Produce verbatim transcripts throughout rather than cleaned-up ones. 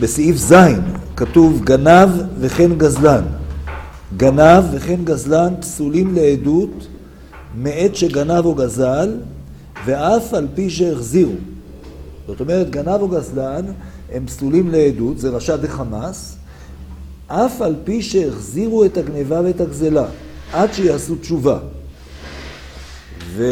בסעיף זין כתוב גנב וכן גזלן. גנב וכן גזלן פסולים לעדות מעת שגנב או גזל, ואף על פי שהחזירו. זאת אומרת, גנב או גזלן הם פסולים לעדות, זה רשע דחמאס, אף על פי שהחזירו את הגניבה ואת הגזלה, עד שיעשו תשובה. ו...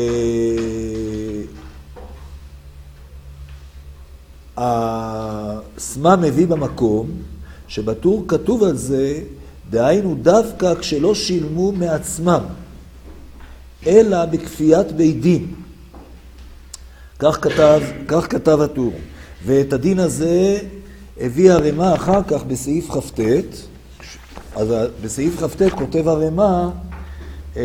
הסמה מביא במקום שבטור כתוב על זה, דהיינו דווקא כשלא שילמו מעצמם, אלא בכפיית בית דין. כך כתב, כך כתב הטור. ואת הדין הזה הביא הרמ"א אחר כך בסעיף כ"ט. אז בסעיף כ"ט כותב הרמ"א, אה,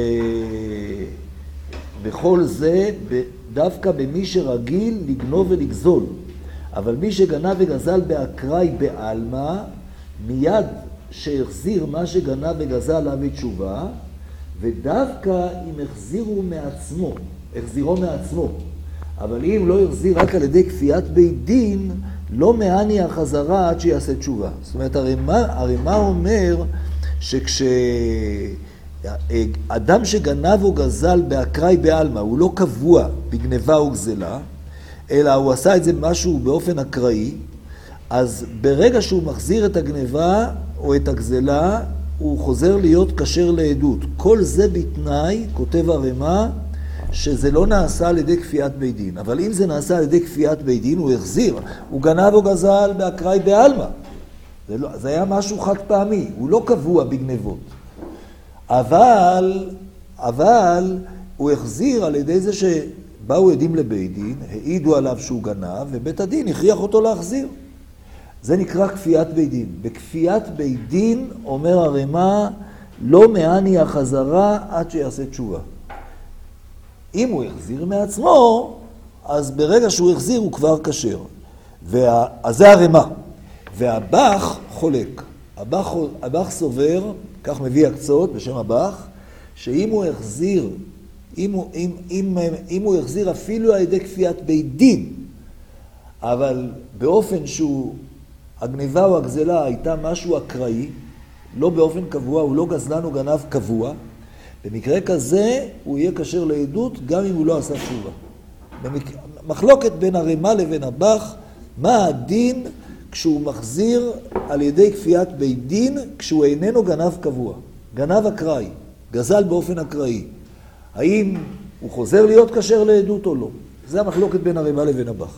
בכל זה דווקא במי שרגיל לגנוב ולגזול. אבל מי שגנב וגזל באקראי בעלמא, מיד שהחזיר מה שגנב וגזל להביא תשובה, ודווקא אם החזירו מעצמו, החזירו מעצמו. אבל אם לא החזיר רק על ידי כפיית בית דין, לא מעני החזרה עד שיעשה תשובה. זאת אומרת, הרמ"א אומר שכשאדם שגנב או גזל באקראי בעלמא, הוא לא קבוע בגניבה או גזלה, אלא הוא עשה את זה משהו באופן אקראי, אז ברגע שהוא מחזיר את הגניבה או את הגזלה, הוא חוזר להיות כשר לעדות. כל זה בתנאי, כותב הרמ"א, שזה לא נעשה על ידי כפיית בית דין. אבל אם זה נעשה על ידי כפיית בית דין, הוא החזיר. הוא גנב או גזל באקראי בעלמא. זה, לא, זה היה משהו חד פעמי, הוא לא קבוע בגניבות. אבל, אבל הוא החזיר על ידי זה שבאו עדים לבית דין, העידו עליו שהוא גנב, ובית הדין הכריח אותו להחזיר. זה נקרא כפיית בית דין. בכפיית בית דין, אומר הרמ"א, לא מעני החזרה עד שיעשה תשובה. אם הוא החזיר מעצמו, אז ברגע שהוא החזיר הוא כבר כשר. וה... אז זה הרמ"א. והבח חולק. הבח, הבח סובר, כך מביא הקצות בשם הבח, שאם הוא החזיר, אם הוא, אם, אם, אם הוא החזיר אפילו על ידי כפיית בית דין, אבל באופן שהוא, הגניבה או הגזלה הייתה משהו אקראי, לא באופן קבוע, הוא לא גזלן או גנב קבוע, במקרה כזה הוא יהיה כשר לעדות גם אם הוא לא עשה תשובה. במק... מחלוקת בין הרמ"א לבין הבח, מה הדין כשהוא מחזיר על ידי כפיית בית דין כשהוא איננו גנב קבוע, גנב אקראי, גזל באופן אקראי. האם הוא חוזר להיות כשר לעדות או לא? זה המחלוקת בין הרמ"א לבין הבח.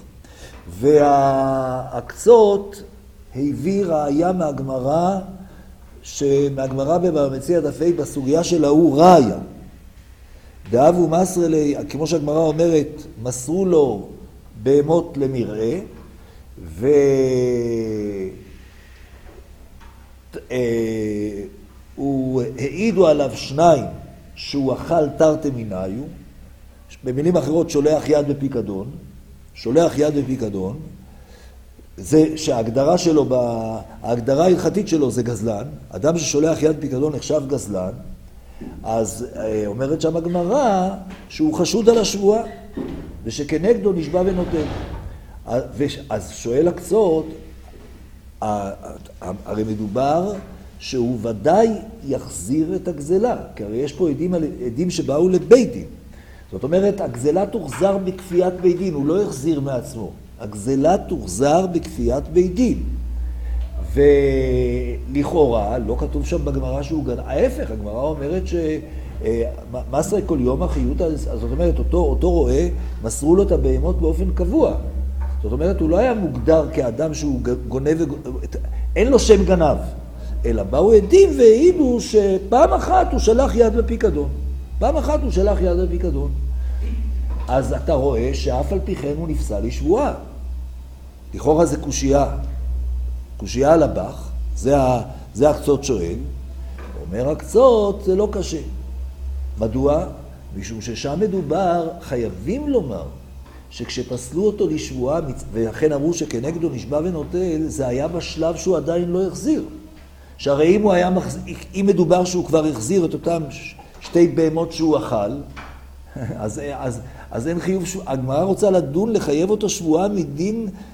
והקצות הביא ראיה מהגמרא, שמהגמרא בבבא מציעא דף ה' בסוגיה של ההוא ראיה. דאבו מסר לי, כמו שהגמרא אומרת, מסרו לו בהמות למרעה, והוא העידו עליו שניים שהוא אכל תרתי מיניה, במילים אחרות שולח יד בפיקדון, שולח יד בפיקדון, זה שההגדרה שלו, ההגדרה ההלכתית שלו זה גזלן, אדם ששולח יד פיקדון נחשב גזלן, אז אומרת שם הגמרא שהוא חשוד על השבועה, ושכנגדו נשבע ונותן. אז שואל הקצות, הרי מדובר שהוא ודאי יחזיר את הגזלה, כי הרי יש פה עדים, עדים שבאו לבית דין. זאת אומרת, הגזלה תוחזר בכפיית בית דין, הוא לא יחזיר מעצמו. הגזלה תוחזר בכפיית בית דין. ולכאורה, לא כתוב שם בגמרא שהוא גנב, ההפך, הגמרא אומרת שמסרי כל יום החיות, זאת אומרת, אותו, אותו רואה, מסרו לו את הבהמות באופן קבוע. זאת אומרת, הוא לא היה מוגדר כאדם שהוא גונב, אין לו שם גנב, אלא באו עדים והעידו שפעם אחת הוא שלח יד לפיקדון. פעם אחת הוא שלח יד לפיקדון. אז אתה רואה שאף על פי כן הוא נפסל לשבועה. לכאורה זה קושייה. קושייה על הבח, זה, ה, זה הקצות שואל. אומר הקצות, זה לא קשה. מדוע? משום ששם מדובר, חייבים לומר, שכשפסלו אותו לשבועה, ולכן אמרו שכנגדו נשבע ונוטל, זה היה בשלב שהוא עדיין לא החזיר. שהרי אם הוא היה מחזיר, אם מדובר שהוא כבר החזיר את אותם שתי בהמות שהוא אכל, אז, אז, אז אין חיוב, הגמרא רוצה לדון לחייב אותו שבועה מדין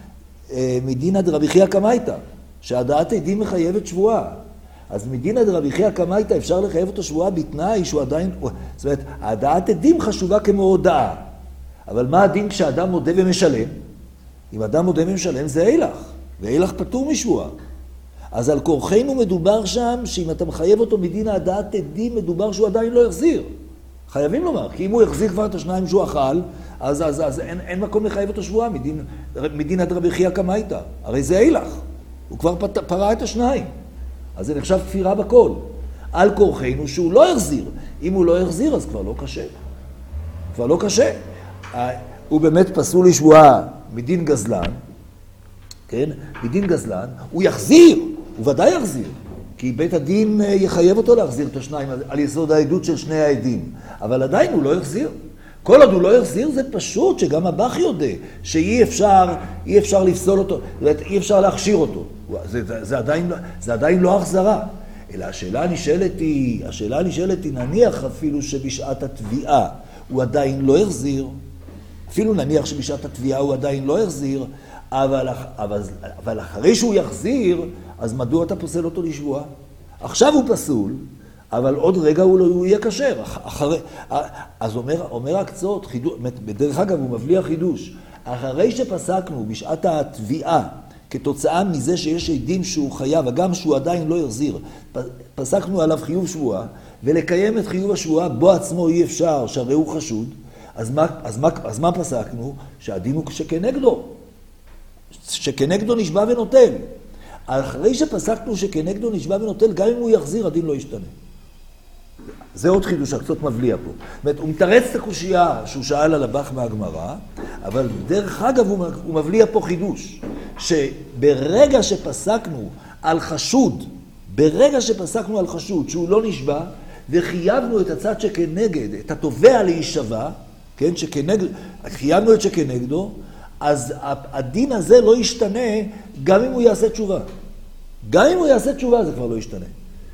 מדינא דרבי חייא קמייתא, שהדעת עדים מחייבת שבועה. אז מדינא דרבי חייא קמייתא אפשר לחייב אותו שבועה בתנאי שהוא עדיין... זאת אומרת, הדעת עדים חשובה כמו הודעה. אבל מה הדין כשאדם מודה ומשלם? אם אדם מודה ומשלם זה אילך, ואילך פטור משבועה. אז על כורחנו מדובר שם, שאם אתה מחייב אותו מדין הדעת עדים, מדובר שהוא עדיין לא יחזיר. חייבים לומר, כי אם הוא יחזיר כבר את השניים שהוא אכל, אז, אז, אז אין, אין מקום לחייב אותו שבועה, מדין, מדין דרבי חייא קמייתא. הרי זה אילך, הוא כבר פת, פרע את השניים. אז זה נחשב כפירה בכל. על כורחנו שהוא לא יחזיר. אם הוא לא יחזיר, אז כבר לא קשה. כבר לא קשה. הוא באמת פסול לשבועה מדין גזלן, כן? מדין גזלן, הוא יחזיר, הוא ודאי יחזיר, כי בית הדין יחייב אותו להחזיר את השניים על יסוד העדות של שני העדים, אבל עדיין הוא לא יחזיר. כל עוד הוא לא יחזיר זה פשוט שגם הבח יודע שאי אפשר, אי אפשר לפסול אותו, אי אפשר להכשיר אותו. זה, זה, זה, עדיין, זה עדיין לא החזרה. אלא השאלה הנשאלת היא, השאלה הנשאלת היא נניח אפילו שבשעת התביעה הוא עדיין לא יחזיר, אפילו נניח שבשעת התביעה הוא עדיין לא יחזיר, אבל, אבל, אבל אחרי שהוא יחזיר, אז מדוע אתה פוסל אותו לשבועה? עכשיו הוא פסול, אבל עוד רגע הוא, לא, הוא יהיה כשר. אחרי, אז אומר, אומר הקצות, חידוש, בדרך אגב הוא מבליע חידוש, אחרי שפסקנו בשעת התביעה, כתוצאה מזה שיש עדים שהוא חייב, וגם שהוא עדיין לא יחזיר, פסקנו עליו חיוב שבועה, ולקיים את חיוב השבועה בו עצמו אי אפשר, שהרי הוא חשוד, אז מה, אז מה, אז מה פסקנו? שהדין הוא שכנגדו. שכנגדו נשבע ונוטל. אחרי שפסקנו שכנגדו נשבע ונוטל, גם אם הוא יחזיר, הדין לא ישתנה. זה עוד חידוש, הקצות מבליע פה. זאת אומרת, הוא מתרץ את הקושייה שהוא שאל על הבח מהגמרא, אבל דרך אגב הוא, הוא מבליע פה חידוש, שברגע שפסקנו על חשוד, ברגע שפסקנו על חשוד שהוא לא נשבע, וחייבנו את הצד שכנגד, את התובע להישבע, כן, שכנגד, חייבנו את שכנגדו, אז הדין הזה לא ישתנה גם אם הוא יעשה תשובה. גם אם הוא יעשה תשובה זה כבר לא ישתנה.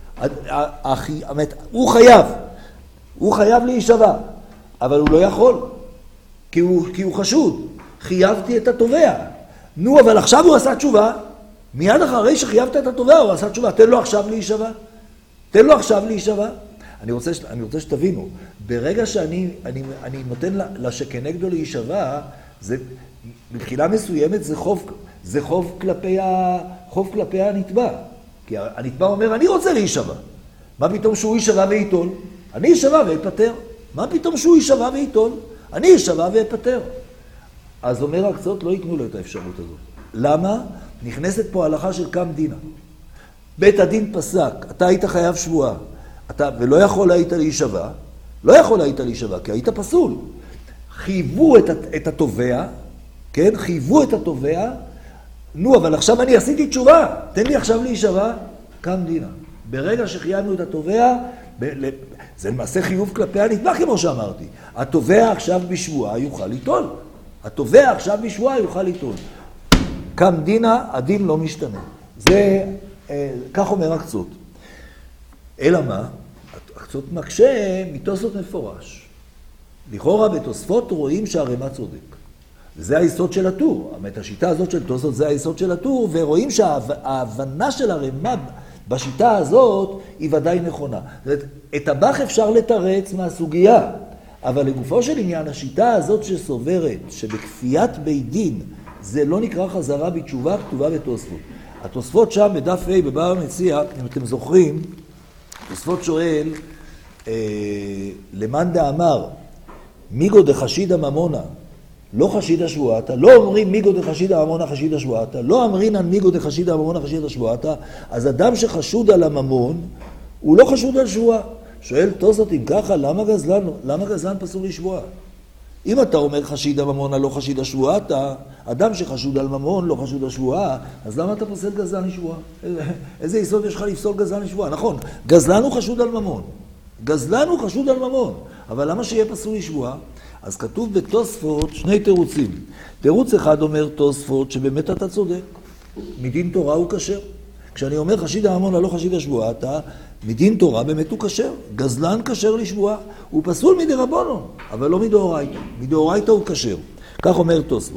הוא חייב, הוא חייב להישבע, אבל הוא לא יכול, כי הוא, כי הוא חשוד. חייבתי את התובע. נו, אבל עכשיו הוא עשה תשובה, מיד אחרי שחייבת את התובע הוא עשה תשובה, תן לו עכשיו להישבע. תן לו עכשיו להישבע. אני רוצה, אני רוצה שתבינו, ברגע שאני אני, אני נותן לה שכנגדו להישבע, זה, מבחינה מסוימת זה חוב, זה חוב כלפי, ה, חוב כלפי הנתבע. כי הנתבע אומר, אני רוצה להישבע. מה פתאום שהוא יישבע ויתול? אני יישבע ויפטר. מה פתאום שהוא יישבע ויתול? אני יישבע ויפטר. אז אומר הקצות, לא ייתנו לו את האפשרות הזאת. למה? נכנסת פה הלכה של קם דינה. בית הדין פסק, אתה היית חייב שבועה, אתה, ולא יכול היית להישבע, לא יכול היית להישבע, כי היית פסול. חייבו את, את התובע, כן? חייבו את התובע, נו, אבל עכשיו אני עשיתי תשובה, תן לי עכשיו להישבע, קם דינה. ברגע שחייבנו את התובע, ב, זה למעשה חיוב כלפי הנתבע, כמו שאמרתי. התובע עכשיו בשבועה יוכל ליטול. התובע עכשיו בשבועה יוכל ליטול. קם דינה, הדין לא משתנה. זה, אה, כך אומר הקצות. אלא מה? הקצות מקשה מתוספות מפורש. לכאורה בתוספות רואים שהרמה צודק. זה היסוד של הטור. האמת, השיטה הזאת של תוספות זה היסוד של הטור, ורואים שההבנה של הרמה בשיטה הזאת היא ודאי נכונה. זאת אומרת, את הבח אפשר לתרץ מהסוגיה, אבל לגופו של עניין, השיטה הזאת שסוברת שבכפיית בית דין זה לא נקרא חזרה בתשובה, כתובה בתוספות. התוספות שם בדף A בבבא מציעא, אם אתם זוכרים, התוספות שואל, אה, למאן דאמר, מיגו דחשידא ממונא, לא חשידא שבועתא, לא אומרים מיגו דחשידא ממונא חשידא שבועתא, לא אמרינן מיגו דחשידא ממונא חשידא שבועתא, אז אדם שחשוד על הממון, הוא לא חשוד על שבועה. שואל תוספות, אם ככה, למה גזלן, למה גזלן פסול לשבועה? אם אתה אומר חשידא ממונא לא חשידא שבועתא, אדם שחשוד על ממון לא חשוד על שבועה, אז למה אתה פוסל גזלן לשבועה? איזה יסוד יש לך לפסול גזלן לשבועה? נכון, גזלן הוא חשוד על ממון. גזלן הוא חשוד על ממון. אבל למה שיהיה פסול לשבועה? אז כתוב בתוספות שני תירוצים. תירוץ אחד אומר תוספות שבאמת אתה צודק. מדין תורה הוא כשר. כשאני אומר חשידא ממונא לא חשידא שבועתא, מדין תורה באמת הוא כשר. גזלן כשר לשבועה. הוא פסול מדרבנן, אבל לא מדאורייתא. מדאורייתא הוא כשר. כך אומר תוספות.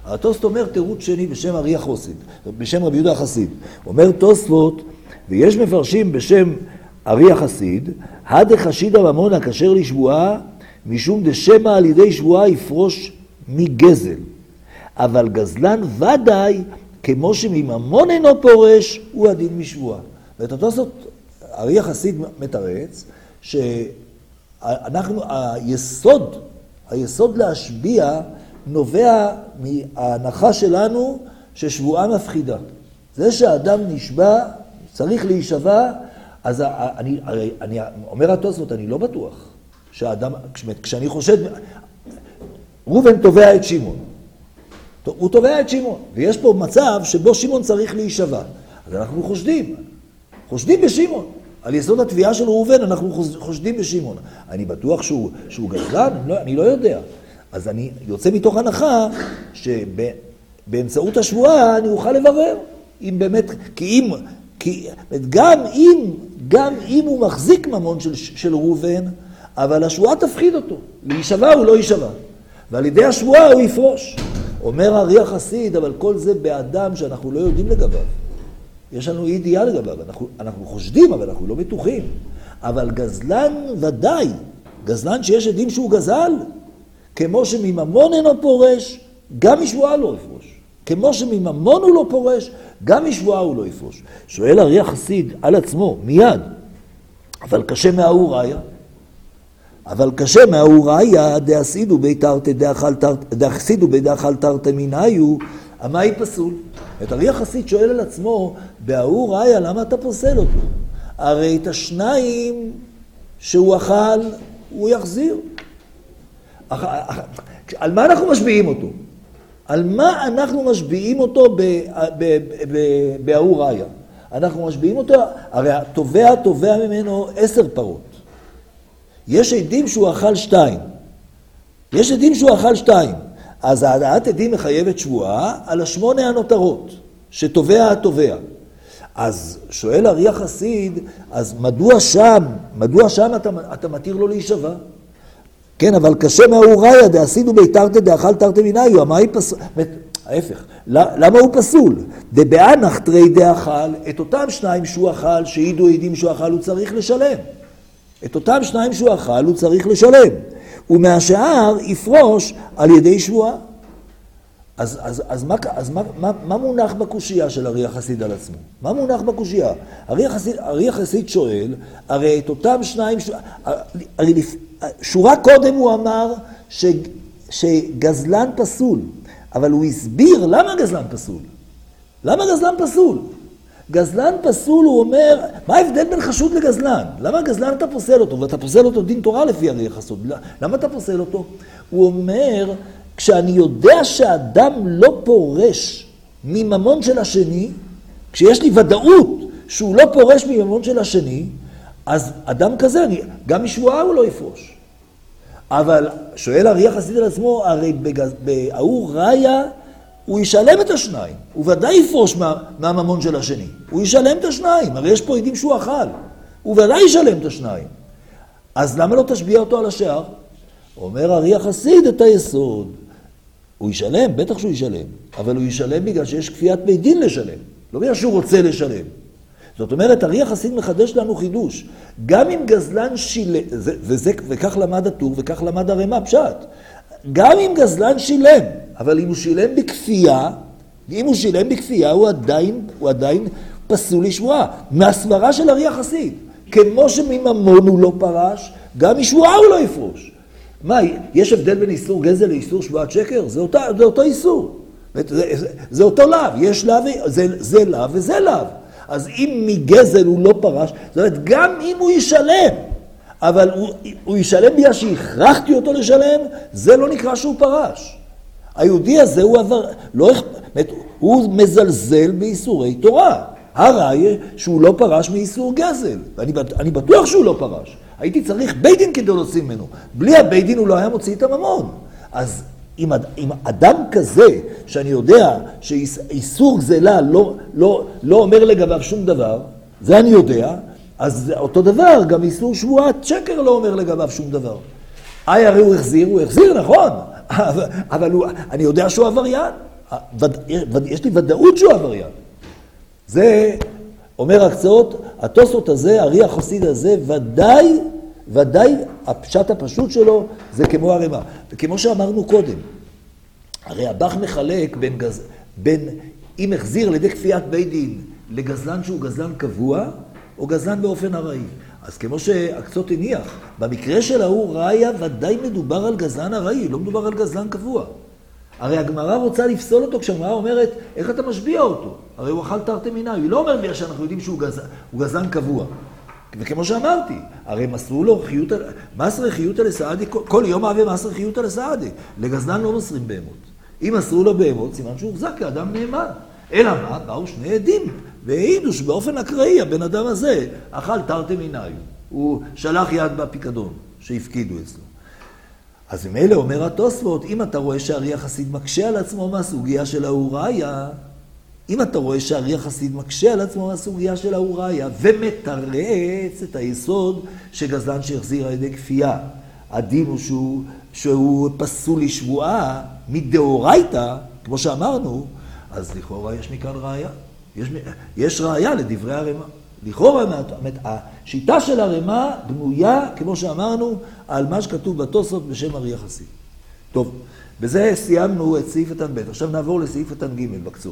התוספות אומר תירוץ שני בשם ארי החסיד, בשם רבי יהודה החסיד. אומר תוספות, ויש מפרשים בשם ארי החסיד, הדה חשידה ממון הכשר לשבועה, משום דשמא על ידי שבועה יפרוש מגזל. אבל גזלן ודאי, כמו שמממון אינו פורש, הוא הדין משבועה. ואת התוספות, ארי החסיד מתרץ, שאנחנו, היסוד, היסוד להשביע, נובע מההנחה שלנו ששבועה מפחידה. זה שהאדם נשבע, צריך להישבע, אז אני, אני אומר התוספות, אני לא בטוח שהאדם, כשאני חושד, ראובן תובע את שמעון. הוא תובע את שמעון, ויש פה מצב שבו שמעון צריך להישבע. אז אנחנו חושדים, חושדים בשמעון. על יסוד התביעה של ראובן אנחנו חושדים בשמעון. אני בטוח שהוא, שהוא גזלן? אני לא, אני לא יודע. אז אני יוצא מתוך הנחה שבאמצעות השבועה אני אוכל לברר אם באמת, כי אם, כי גם אם, גם אם הוא מחזיק ממון של, של ראובן, אבל השבועה תפחיד אותו. להישבע הוא לא יישבע. ועל ידי השבועה הוא יפרוש. אומר ארי החסיד, אבל כל זה באדם שאנחנו לא יודעים לגביו. יש לנו אי ידיעה לגביו. אנחנו, אנחנו חושדים, אבל אנחנו לא בטוחים. אבל גזלן ודאי, גזלן שיש עדים שהוא גזל, כמו שמממון אינו פורש, גם משבועה לא יפרוש. כמו שמממון הוא לא פורש, גם משבועה הוא לא יפרוש. שואל ארי החסיד על עצמו, מיד, אבל קשה מהאור ראיה. אבל קשה מהאור ראיה, דאסידו בידאכל תרתי מיניו, המאי פסול. את ארי החסיד שואל על עצמו, באור ראיה, למה אתה פוסל אותו? הרי את השניים שהוא אכל, הוא יחזיר. על מה אנחנו משביעים אותו? על מה אנחנו משביעים אותו באור ראיה? אנחנו משביעים אותו, הרי התובע תובע ממנו עשר פרות. יש עדים שהוא אכל שתיים. יש עדים שהוא אכל שתיים. אז העדת עדים מחייבת שבועה על השמונה הנותרות, שתובע התובע. אז שואל ארי החסיד, אז מדוע שם, מדוע שם אתה, אתה מתיר לו להישבע? כן, אבל קשה מהאור ראיה, דאסידו ביתרתי דאכל תרתי מיניו, מה היא פסול? ההפך, למה הוא פסול? דבאנח תרי דאכל, את אותם שניים שהוא אכל, שהעידו עדים שהוא אכל, הוא צריך לשלם. את אותם שניים שהוא אכל, הוא צריך לשלם. ומהשאר יפרוש על ידי שבועה. אז, אז, אז, מה, אז מה, מה, מה מונח בקושייה של ארי החסיד על עצמו? מה מונח בקושייה? ארי החסיד, ארי החסיד שואל, הרי את אותם שניים, ש... הרי שורה קודם הוא אמר ש, שגזלן פסול, אבל הוא הסביר למה גזלן פסול. למה גזלן פסול? גזלן פסול, הוא אומר, מה ההבדל בין חשוד לגזלן? למה גזלן אתה פוסל אותו? ואתה פוסל אותו דין תורה לפי ארי החסיד. למה אתה פוסל אותו? הוא אומר, כשאני יודע שהאדם לא פורש מממון של השני, כשיש לי ודאות שהוא לא פורש מממון של השני, אז אדם כזה, אני, גם משבועה הוא לא יפרוש. אבל שואל ארי החסיד על עצמו, הרי באור ראיה הוא ישלם את השניים. הוא ודאי יפרוש מה, מהממון של השני. הוא ישלם את השניים, הרי יש פה עדים שהוא אכל. הוא ודאי ישלם את השניים. אז למה לא תשביע אותו על השאר? אומר ארי החסיד את היסוד. הוא ישלם, בטח שהוא ישלם, אבל הוא ישלם בגלל שיש כפיית בית דין לשלם, לא בגלל שהוא רוצה לשלם. זאת אומרת, ארי החסיד מחדש לנו חידוש, גם אם גזלן שילם, וזה, וכך למד הטור וכך למד הרמ"א פשט, גם אם גזלן שילם, אבל אם הוא שילם בכפייה, אם הוא שילם בכפייה, הוא עדיין, הוא עדיין פסול לשבועה, מהסברה של ארי החסיד. כמו שמממון הוא לא פרש, גם משבועה הוא לא יפרוש. מה, יש הבדל בין איסור גזל לאיסור שבועת שקר? זה, אותה, זה אותו איסור. זה, זה, זה אותו לאו, יש לאו, זה, זה לאו וזה לאו. אז אם מגזל הוא לא פרש, זאת אומרת, גם אם הוא ישלם, אבל הוא, הוא ישלם בגלל שהכרחתי אותו לשלם, זה לא נקרא שהוא פרש. היהודי הזה הוא, עבר, לא, הוא מזלזל באיסורי תורה. הראיה שהוא לא פרש מאיסור גזל. ואני אני בטוח שהוא לא פרש. הייתי צריך בית דין כדי להוציא ממנו. בלי הבית דין הוא לא היה מוציא את הממון. אז אם, אם אדם כזה, שאני יודע שאיסור גזלה לא, לא, לא אומר לגביו שום דבר, זה אני יודע, אז אותו דבר, גם איסור שבועת שקר לא אומר לגביו שום דבר. איי, הרי הוא החזיר, הוא החזיר, נכון, אבל, אבל הוא, אני יודע שהוא עבריין. יש לי ודאות שהוא עבריין. זה אומר הקצות, התוספות הזה, הארי החסיד הזה, ודאי, ודאי, הפשט הפשוט שלו זה כמו הרמ"א. וכמו שאמרנו קודם, הרי הבח מחלק בין, גז... בין אם החזיר על ידי כפיית בית דין לגזלן שהוא גזלן קבוע, או גזלן באופן ארעי. אז כמו שהקצות הניח, במקרה של ההוא ראיה ודאי מדובר על גזלן ארעי, לא מדובר על גזלן קבוע. הרי הגמרא רוצה לפסול אותו כשהגמרא אומרת, איך אתה משביע אותו? הרי הוא אכל תרתי מיני, היא לא אומרת בגלל שאנחנו יודעים שהוא גזלן, הוא גזלן קבוע. וכמו שאמרתי, הרי מסרו לו חיותא, מסרי חיותא לסעדי, כל יום מהווה מסרי חיותא לסעדי. לגזלן לא מוסרים בהמות. אם מסרו לו בהמות, סימן שהוא הוחזק כאדם נאמן. אלא מה? באו שני עדים, והעידו שבאופן אקראי הבן אדם הזה אכל תרתי מיני. הוא שלח יד בפיקדון שהפקידו אצלו. אז ממילא אומר התוספות, אם אתה רואה שהארי החסיד מקשה על עצמו מהסוגיה של האוריה, אם אתה רואה שהארי החסיד מקשה על עצמו מהסוגיה של האוריה, ומתרץ את היסוד שגזלן שהחזיר על ידי כפייה, הדין הוא שהוא, שהוא פסול לשבועה מדאורייתא, כמו שאמרנו, אז לכאורה יש מכאן ראיה. יש, יש ראיה לדברי הרמ"א. לכאורה, השיטה של הרמ"א בנויה, כמו שאמרנו, על מה שכתוב בתוספות בשם הארי החסיד. טוב, בזה סיימנו את סעיף קטן ב'. עכשיו נעבור לסעיף קטן ג' בקצות.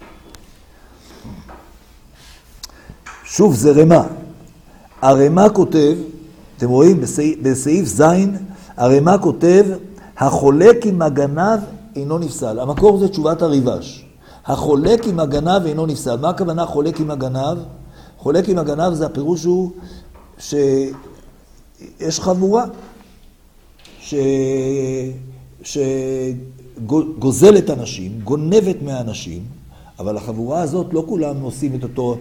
שוב, זה רמ"א. הרמ"א כותב, אתם רואים, בסעיף, בסעיף ז', הרמ"א כותב, החולק עם הגנב אינו נפסל. המקור זה תשובת הריבש. החולק עם הגנב אינו נפסל. מה הכוונה חולק עם הגנב? חולק עם הגנב זה הפירוש הוא שיש חבורה ש... שגוזלת אנשים, גונבת מהאנשים, אבל החבורה הזאת לא כולם עושים את אותו...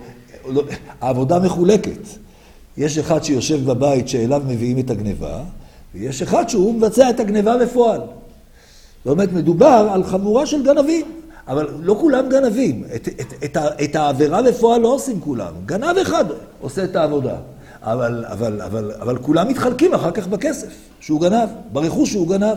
העבודה מחולקת. יש אחד שיושב בבית שאליו מביאים את הגניבה, ויש אחד שהוא מבצע את הגניבה בפועל. זאת אומרת, מדובר על חבורה של גנבים. אבל לא כולם גנבים. את, את, את, את העבירה בפועל לא עושים כולם. גנב אחד עושה את העבודה. אבל, אבל, אבל, אבל כולם מתחלקים אחר כך בכסף שהוא גנב, ברכוש שהוא גנב.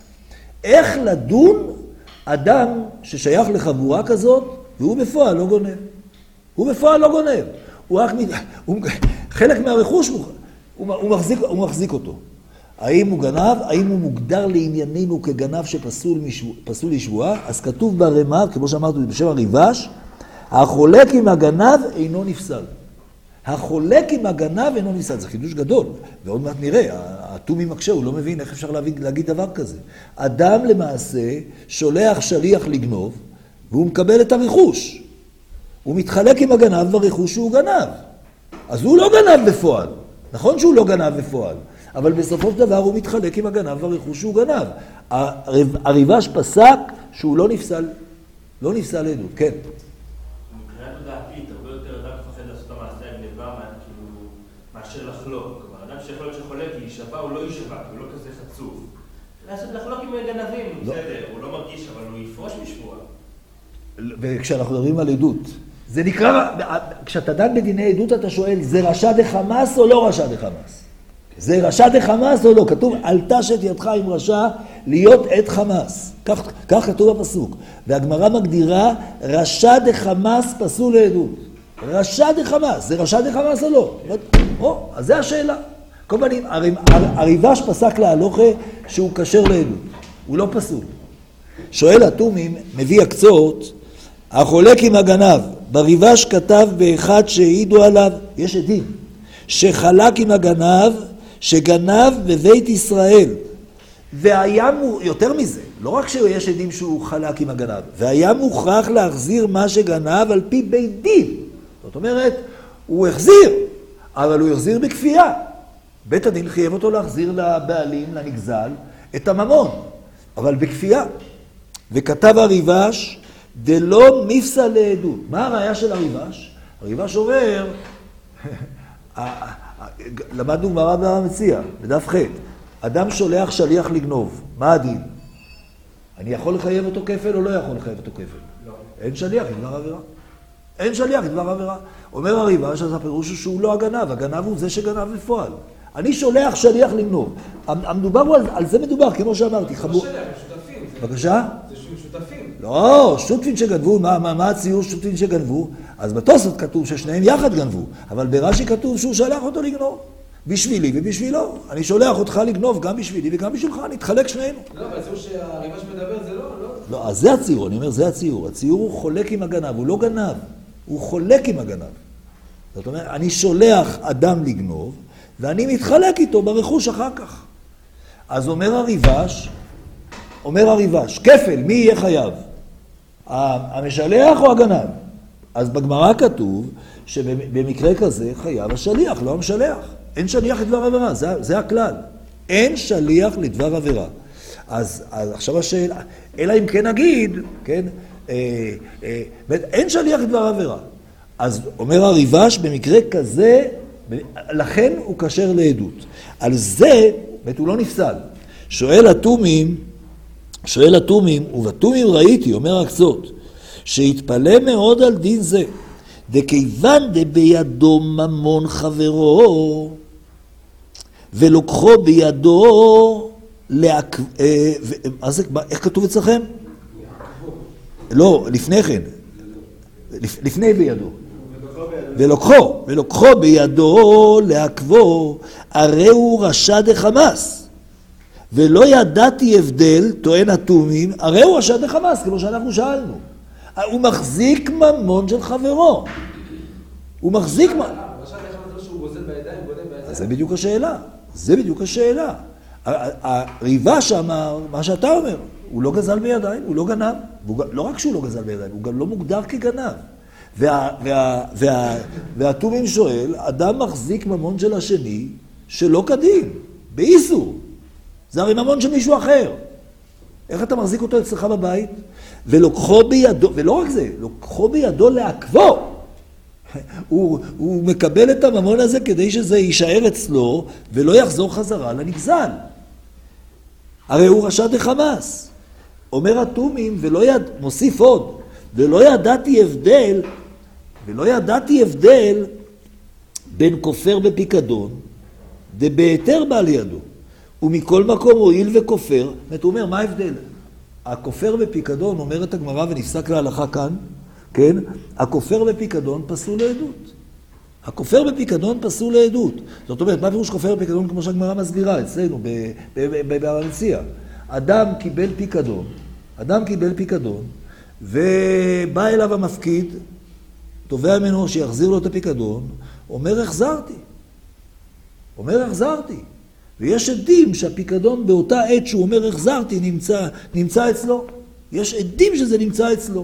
איך לדון אדם ששייך לחבורה כזאת, והוא בפועל לא גונב. הוא בפועל לא גונב. הוא רק, הוא, חלק מהרכוש הוא, הוא, הוא, מחזיק, הוא מחזיק אותו. האם הוא גנב? האם הוא מוגדר לענייננו כגנב שפסול משבוע, פסול לשבועה? אז כתוב ברמ"א, כמו שאמרתי בשם הריבש, החולק עם הגנב אינו נפסל. החולק עם הגנב אינו נפסל. זה חידוש גדול, ועוד מעט נראה, התומי מקשה, הוא לא מבין איך אפשר להגיד, להגיד דבר כזה. אדם למעשה שולח שליח לגנוב, והוא מקבל את הרכוש. הוא מתחלק עם הגנב ברכוש שהוא גנב. אז הוא לא גנב בפועל. נכון שהוא לא גנב בפועל. אבל בסופו של דבר הוא מתחלק עם הגנב והרכוש שהוא גנב. הריבש פסק שהוא לא נפסל, לא נפסל עדות, כן. מבחינת תודעתית, הרבה יותר אדם מפחד לעשות המעשה הגניבה מאשר לחלוק. כלומר, אדם שיכול להיות שחולק, יישבע או לא יישבע, כי הוא לא כזה חצוף. לעשות לחלוק עם גנבים, בסדר, הוא לא מרגיש, אבל הוא יפרוש משבוע. וכשאנחנו מדברים על עדות, זה נקרא, כשאתה דן בדיני עדות אתה שואל, זה רשע דחמאס או לא רשע דחמאס? זה רשע דחמאס או לא? כתוב, אל תשת ידך עם רשע להיות עד חמאס. כך, כך כתוב בפסוק. והגמרא מגדירה, רשע דחמאס פסול לעדות. רשע דחמאס, זה רשע דחמאס או לא? או, אז זה השאלה. כל פנים, הריבש פסק להלוכה שהוא כשר לעדות. הוא לא פסול. שואל התומים, מביא הקצות, החולק עם הגנב, בריבש כתב באחד שהעידו עליו, יש עדים, שחלק עם הגנב, שגנב בבית ישראל, והיה, יותר מזה, לא רק שיש עדים שהוא חלק עם הגנב, והיה מוכרח להחזיר מה שגנב על פי בית דין. זאת אומרת, הוא החזיר, אבל הוא החזיר בכפייה. בית הדין חייב אותו להחזיר לבעלים, לנגזל, את הממון, אבל בכפייה. וכתב הריבש, דלא מפסל לעדות. מה הראיה של הריבש? הריבש אומר, למדנו גמרא במציע, בדף ח', אדם שולח שליח לגנוב, מה הדין? אני יכול לחייב אותו כפל או לא יכול לחייב אותו כפל? לא. אין שליח, אין דבר עבירה. אין שליח, אין דבר עבירה. אומר הריבש, אז הפירוש הוא שהוא לא הגנב, הגנב הוא זה שגנב בפועל. אני שולח שליח לגנוב. המדובר הוא על, על זה מדובר, כמו שאמרתי. זה לא שליח, הם שותפים. בבקשה? זה שותפים. לא, שותפין שגנבו, מה, מה, מה הציור שותפין שגנבו? אז בתוספות כתוב ששניהם יחד גנבו, אבל ברש"י כתוב שהוא שלח אותו לגנוב. בשבילי ובשבילו. אני שולח אותך לגנוב גם בשבילי וגם בשבילך, נתחלק שנינו. לא, אבל הציור שהריב"ש מדבר זה לא, לא. לא, אז זה הציור, אני אומר, זה הציור. הציור הוא חולק עם הגנב, הוא לא גנב, הוא חולק עם הגנב. זאת אומרת, אני שולח אדם לגנוב, ואני מתחלק איתו ברכוש אחר כך. אז אומר הריב"ש, אומר הריב"ש, כפל, מי יהיה חייב? המשלח או הגנב? אז בגמרא כתוב שבמקרה כזה חייב השליח, לא המשלח. אין שליח לדבר עבירה, זה, זה הכלל. אין שליח לדבר עבירה. אז, אז עכשיו השאלה, אלא אם כן נגיד, כן, אה, אה, אין שליח לדבר עבירה. אז אומר הריב"ש, במקרה כזה, לכן הוא כשר לעדות. על זה, באמת הוא לא נפסל. שואל התומים, שואל התומים, ובתומים ראיתי, אומר הקצות, שהתפלא מאוד על דין זה, דכיוון דבידו ממון חברו, ולוקחו בידו, להק... אה, ו... אז זה, איך כתוב אצלכם? לא, לפני כן. לפ... לפני בידו. ולוקחו, ולוקחו בידו לעכבו, הרי הוא רשע דחמאס. ולא ידעתי הבדל, טוען התומים, הרי הוא רשע דחמאס, כמו שאנחנו שאלנו. הוא מחזיק ממון של חברו. הוא מחזיק ממון. רשע דחמאס לא שהוא גוזל בידיים, גודל בידיים. זה בדיוק השאלה. זה בדיוק השאלה. הריב"ש אמר, מה שאתה אומר, הוא לא גזל בידיים, הוא לא גנב. לא רק שהוא לא גזל בידיים, הוא גם לא מוגדר כגנב. וה, וה, וה, והתומים שואל, אדם מחזיק ממון של השני שלא כדין, באיסור. זה הרי ממון של מישהו אחר. איך אתה מחזיק אותו אצלך בבית? ולוקחו בידו, ולא רק זה, לוקחו בידו לעכבו. הוא, הוא מקבל את הממון הזה כדי שזה יישאר אצלו ולא יחזור חזרה לנגזל. הרי הוא רשע דחמאס. אומר התומים, ולא יד... מוסיף עוד, ולא ידעתי הבדל, ולא ידעתי הבדל בין כופר בפיקדון, דבהיתר בא לידו, ומכל מקום הועיל וכופר. זאת אומרת, מה ההבדל? הכופר בפיקדון, אומרת הגמרא ונפסק להלכה כאן, כן? הכופר בפיקדון פסול לעדות. הכופר בפיקדון פסול לעדות. זאת אומרת, מה פירוש כופר בפיקדון כמו שהגמרא מסבירה אצלנו במציע? אדם קיבל פיקדון, אדם קיבל פיקדון, ובא אליו המפקיד, תובע ממנו שיחזיר לו את הפיקדון, אומר החזרתי. אומר החזרתי. ויש עדים שהפיקדון באותה עת שהוא אומר החזרתי נמצא, נמצא אצלו. יש עדים שזה נמצא אצלו.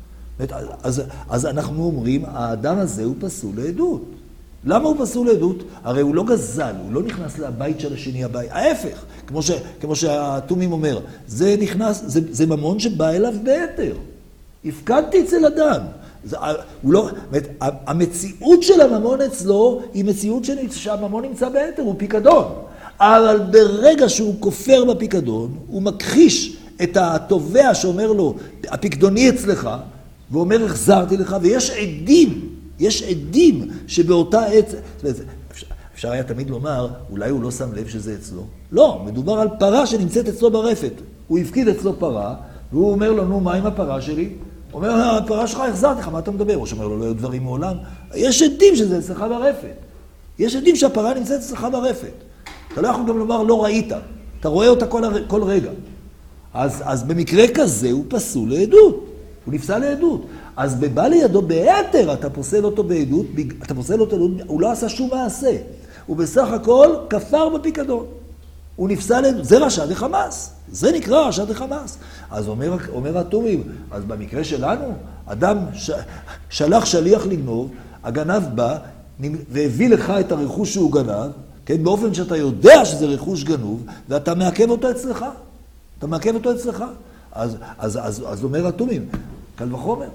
אז, אז אנחנו אומרים, האדם הזה הוא פסול לעדות. למה הוא פסול לעדות? הרי הוא לא גזל, הוא לא נכנס לבית של השני הבית. ההפך, כמו, ש, כמו שהתומים אומר, זה נכנס, זה, זה ממון שבא אליו ביתר. הפקדתי אצל אדם. זה, הוא לא, המציאות של הממון אצלו היא מציאות שהממון נמצא ביתר, הוא פיקדון. אבל ברגע שהוא כופר בפיקדון, הוא מכחיש את התובע שאומר לו, הפיקדוני אצלך, ואומר, החזרתי לך, ויש עדים, יש עדים שבאותה עת, אפשר, אפשר היה תמיד לומר, אולי הוא לא שם לב שזה אצלו. לא, מדובר על פרה שנמצאת אצלו ברפת. הוא הפקיד אצלו פרה, והוא אומר לו, נו, מה עם הפרה שלי? הוא אומר, הפרה שלך החזרתי לך, מה אתה מדבר? הוא שאומר לו, לא היו דברים מעולם. יש עדים שזה אצלך ברפת. יש עדים שהפרה נמצאת אצלך ברפת. אתה לא יכול גם לומר, לא ראית. אתה רואה אותה כל, הר... כל רגע. אז, אז במקרה כזה הוא פסול לעדות. הוא נפסל לעדות. אז בבא לידו ביתר אתה פוסל אותו בעדות, אתה פוסל אותו לעדות, הוא לא עשה שום מעשה. הוא בסך הכל כפר בפיקדון. הוא נפסל לעדות. זה רשע דחמאס. זה נקרא רשע דחמאס. אז אומר, אומר התומים, אז במקרה שלנו, אדם ש... שלח שליח לגנוב, הגנב בא והביא לך את הרכוש שהוא גנב, כן, באופן שאתה יודע שזה רכוש גנוב, ואתה מעכב אותו אצלך. אתה מעכב אותו אצלך. אז, אז, אז, אז אומר התומים, קל וחומר.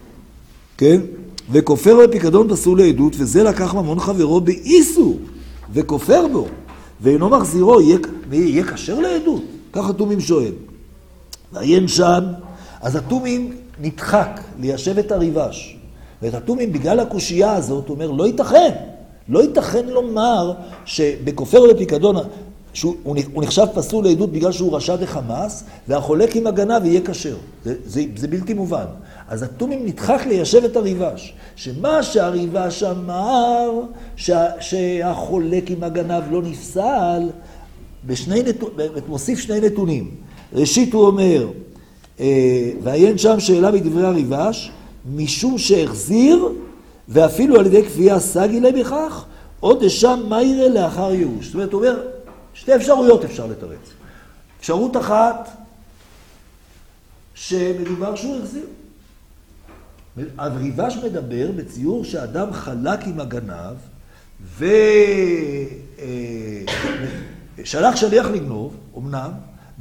כן? וכופר בפיקדון פסול לעדות, וזה לקח ממון חברו באיסור, וכופר בו, ואינו מחזירו, יהיה, יהיה כשר לעדות. כך התומים שואל. ועיין שם, אז התומים נדחק ליישב את הריב"ש. ואת התומים בגלל הקושייה הזאת, הוא אומר, לא ייתכן. לא ייתכן לומר שבכופר בפיקדון, שהוא הוא, הוא נחשב פסול לעדות בגלל שהוא רשע דחמאס, והחולק עם הגנב יהיה כשר. זה, זה, זה בלתי מובן. אז התומים נדחק ליישב את הריבש, שמה שהריבש אמר, שה, שהחולק עם הגנב לא נפסל, בשני נתון, מוסיף שני נתונים. ראשית הוא אומר, ועיין שם שאלה מדברי הריבש, משום שהחזיר, ואפילו על ידי כפייה סגי לה בכך, עוד שם מה יראה לאחר ייאוש. זאת אומרת, הוא אומר, שתי אפשרויות אפשר לתרץ. אפשרות אחת, שמדובר שהוא החזיר. הריבש מדבר בציור שאדם חלק עם הגנב, ושלח שליח לגנוב, אמנם,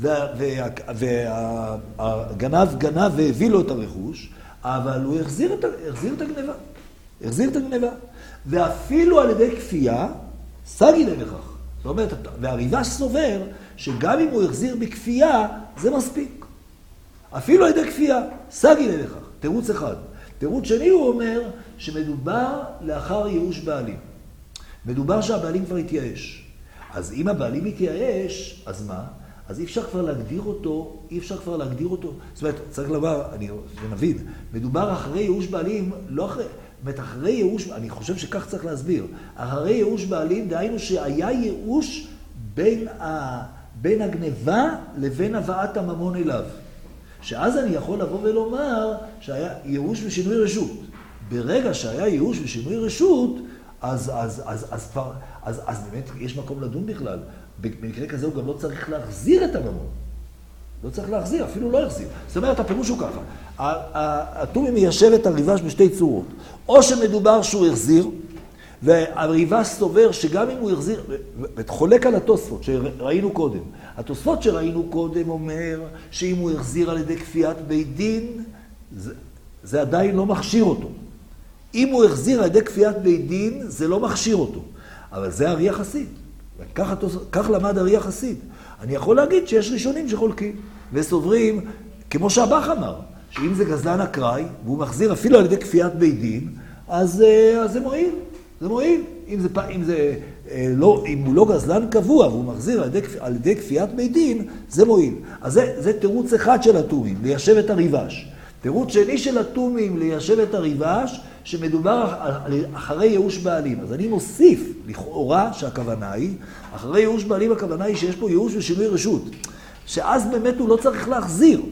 והגנב גנב והביא לו את הרכוש, אבל הוא החזיר את, החזיר את הגנבה. החזיר את הגנבה. ואפילו על ידי כפייה, סגי לה בכך. זאת אומרת, והריבש סובר שגם אם הוא החזיר בכפייה, זה מספיק. אפילו על ידי כפייה, סגי לה בכך. תירוץ אחד. תירוץ שני הוא אומר שמדובר לאחר ייאוש בעלים. מדובר שהבעלים כבר התייאש. אז אם הבעלים התייאש, אז מה? אז אי אפשר כבר להגדיר אותו, אי אפשר כבר להגדיר אותו. זאת אומרת, צריך לומר, אני נבין, מדובר אחרי ייאוש בעלים, לא אחרי, זאת אומרת, אחרי ייאוש, אני חושב שכך צריך להסביר, אחרי ייאוש בעלים, דהיינו שהיה ייאוש בין, ה, בין הגניבה לבין הבאת הממון אליו. שאז אני יכול לבוא ולומר שהיה ייאוש ושינוי רשות. ברגע שהיה ייאוש ושינוי רשות, אז, אז, אז, אז, כבר, אז, אז באמת יש מקום לדון בכלל. במקרה כזה הוא גם לא צריך להחזיר את הממון. לא צריך להחזיר, אפילו לא יחזיר. זאת אומרת, הפירוש הוא ככה. התומי מיישב את הריבש בשתי צורות. או שמדובר שהוא החזיר, והריבש סובר שגם אם הוא החזיר, וחולק על התוספות שראינו קודם. התוספות שראינו קודם אומר שאם הוא החזיר על ידי כפיית בית דין, זה, זה עדיין לא מכשיר אותו. אם הוא החזיר על ידי כפיית בית דין, זה לא מכשיר אותו. אבל זה הרי יחסית. כך, כך למד הרי יחסית. אני יכול להגיד שיש ראשונים שחולקים וסוברים, כמו שהבח אמר, שאם זה גזלן אקראי, והוא מחזיר אפילו על ידי כפיית בית דין, אז, אז זה מועיל. זה מועיל. אם, זה, אם, זה, לא, אם הוא לא גזלן קבוע והוא מחזיר על ידי, על ידי כפיית בית דין, זה מועיל. אז זה, זה תירוץ אחד של התומים, ליישב את הריבש. תירוץ שני של התומים, ליישב את הריבש, שמדובר אחרי ייאוש בעלים. אז אני מוסיף לכאורה שהכוונה היא, אחרי ייאוש בעלים הכוונה היא שיש פה ייאוש ושינוי רשות. שאז באמת הוא לא צריך להחזיר.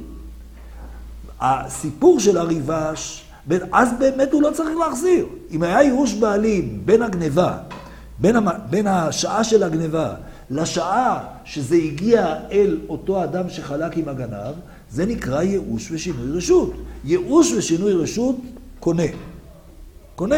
הסיפור של הריבש, אז באמת הוא לא צריך להחזיר. אם היה ייאוש בעלים בין הגניבה, בין, המ... בין השעה של הגניבה לשעה שזה הגיע אל אותו אדם שחלק עם הגנב, זה נקרא ייאוש ושינוי רשות. ייאוש ושינוי רשות קונה. קונה.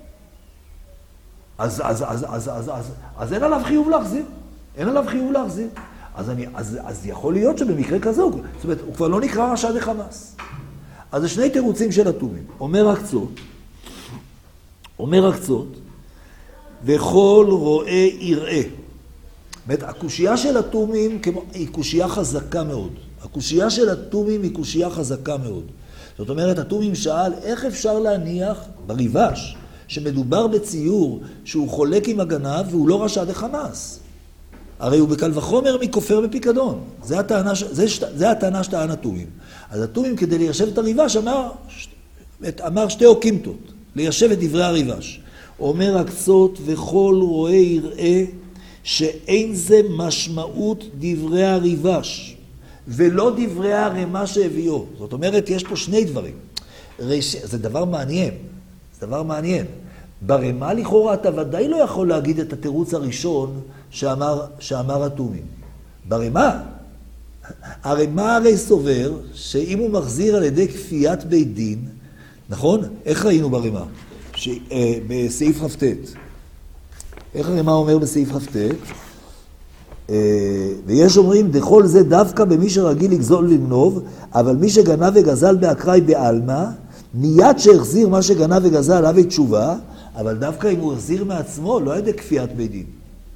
אז, אז, אז, אז, אז, אז, אז אין עליו חיוב להחזיר. אין עליו חיוב להחזיר. אז, אני, אז, אז יכול להיות שבמקרה כזה, זאת אומרת, הוא כבר לא נקרא רשע דחמאס. אז זה שני תירוצים של התומים. אומר הקצות, אומר הקצות, וכל רואה יראה. זאת אומרת, הקושייה של התומים היא קושייה חזקה מאוד. הקושייה של התומים היא קושייה חזקה מאוד. זאת אומרת, התומים שאל, איך אפשר להניח בריבש שמדובר בציור שהוא חולק עם הגנב והוא לא רשע דחמאס? הרי הוא בקל וחומר מכופר בפיקדון. זה הטענה, זה, זה הטענה שטען התומים. אז התומים כדי ליישב את הריבש אמר, אמר שתי אוקימתות, ליישב את דברי הריבש. אומר הקצות וכל רואה יראה שאין זה משמעות דברי הריבש. ולא דברי הרמה שהביאו. זאת אומרת, יש פה שני דברים. רש... זה דבר מעניין. זה דבר מעניין. ברמה לכאורה אתה ודאי לא יכול להגיד את התירוץ הראשון שאמר, שאמר התומים. ברמה, הרמה הרי סובר שאם הוא מחזיר על ידי כפיית בית דין, נכון? איך ראינו ברמה? ש... אה, בסעיף חפת. איך הרמה אומר בסעיף חפת? ויש אומרים, דכל זה דווקא במי שרגיל לגזול ולגנוב, אבל מי שגנב וגזל באקראי בעלמא, מיד שהחזיר מה שגנב וגזל אבי תשובה, אבל דווקא אם הוא החזיר מעצמו, לא על ידי כפיית בית דין.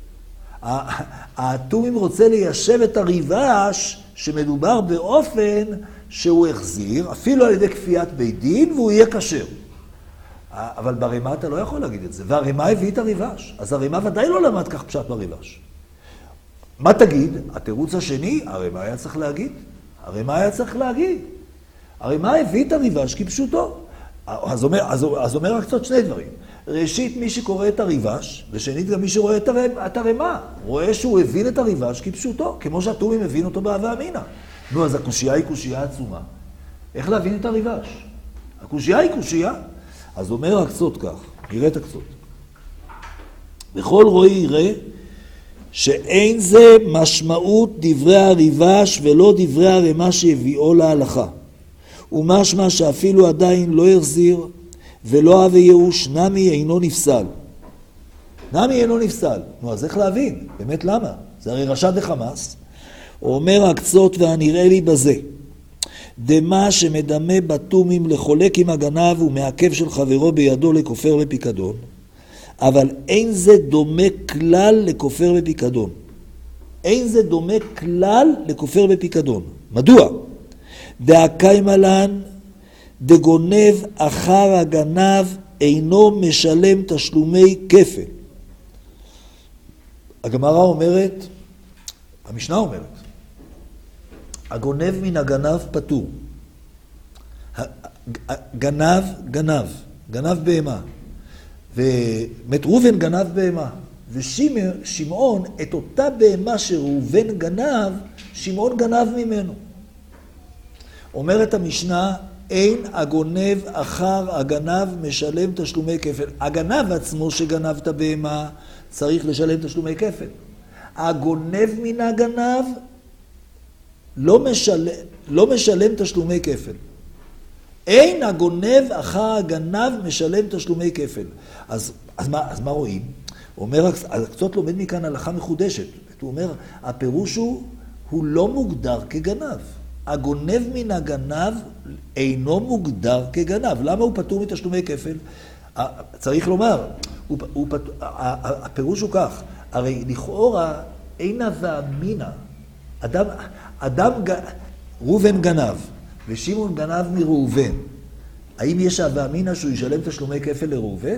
התומים רוצה ליישב את הריבש שמדובר באופן שהוא החזיר, אפילו על ידי כפיית בית דין, והוא יהיה כשר. אבל ברמה אתה לא יכול להגיד את זה, והרמה הביא את הריבש. אז הרמה ודאי לא למד כך פשט בריבש. מה תגיד? התירוץ השני, הרי מה היה צריך להגיד? הרי מה היה צריך להגיד? הרי מה הביא את הריבש כפשוטו? אז אומר, אז, אז אומר רק קצת שני דברים. ראשית, מי שקורא את הריבש, ושנית גם מי שרואה את, הר, את הרמה, רואה שהוא הבין את הריבש כפשוטו, כמו שהתומים הבין אותו בהווה אמינא. נו, אז הקושייה היא קושייה עצומה. איך להבין את הריבש? הקושייה היא קושייה. אז אומר הקצות כך, נראה את הקצות. בכל רואי יראה שאין זה משמעות דברי הריבש ולא דברי הרמה שהביאו להלכה. ומשמע שאפילו עדיין לא החזיר ולא אהב ייאוש, נמי אינו נפסל. נמי אינו נפסל. נו, אז איך להבין? באמת למה? זה הרי רשע דחמאס. אומר הקצות והנראה לי בזה. דמה שמדמה בתומים לחולק עם הגנב ומעכב של חברו בידו לכופר בפיקדון. אבל אין זה דומה כלל לכופר בפיקדון. אין זה דומה כלל לכופר בפיקדון. מדוע? דאקיימה לן דגונב אחר הגנב אינו משלם תשלומי כפל. הגמרא אומרת, המשנה אומרת, הגונב מן הגנב פטור. גנב, גנב, גנב בהמה. ומת ראובן גנב בהמה. ושמעון, את אותה בהמה שראובן גנב, שמעון גנב ממנו. אומרת המשנה, אין הגונב אחר הגנב משלם תשלומי כפל. הגנב עצמו שגנב את הבהמה צריך לשלם תשלומי כפל. הגונב מן הגנב לא משלם, לא משלם תשלומי כפל. אין הגונב אחר הגנב משלם תשלומי כפל. אז, אז, מה, אז מה רואים? הוא אומר, הקצות לומד מכאן הלכה מחודשת. הוא אומר, הפירוש הוא, הוא לא מוגדר כגנב. הגונב מן הגנב אינו מוגדר כגנב. למה הוא פטור מתשלומי כפל? צריך לומר, הוא, הוא פטור, הפירוש הוא כך, הרי לכאורה אין הווה אמינא. אדם, אדם, ראובן גנב, ושמעון גנב מראובן. האם יש הווה אמינא שהוא ישלם תשלומי כפל לראובן?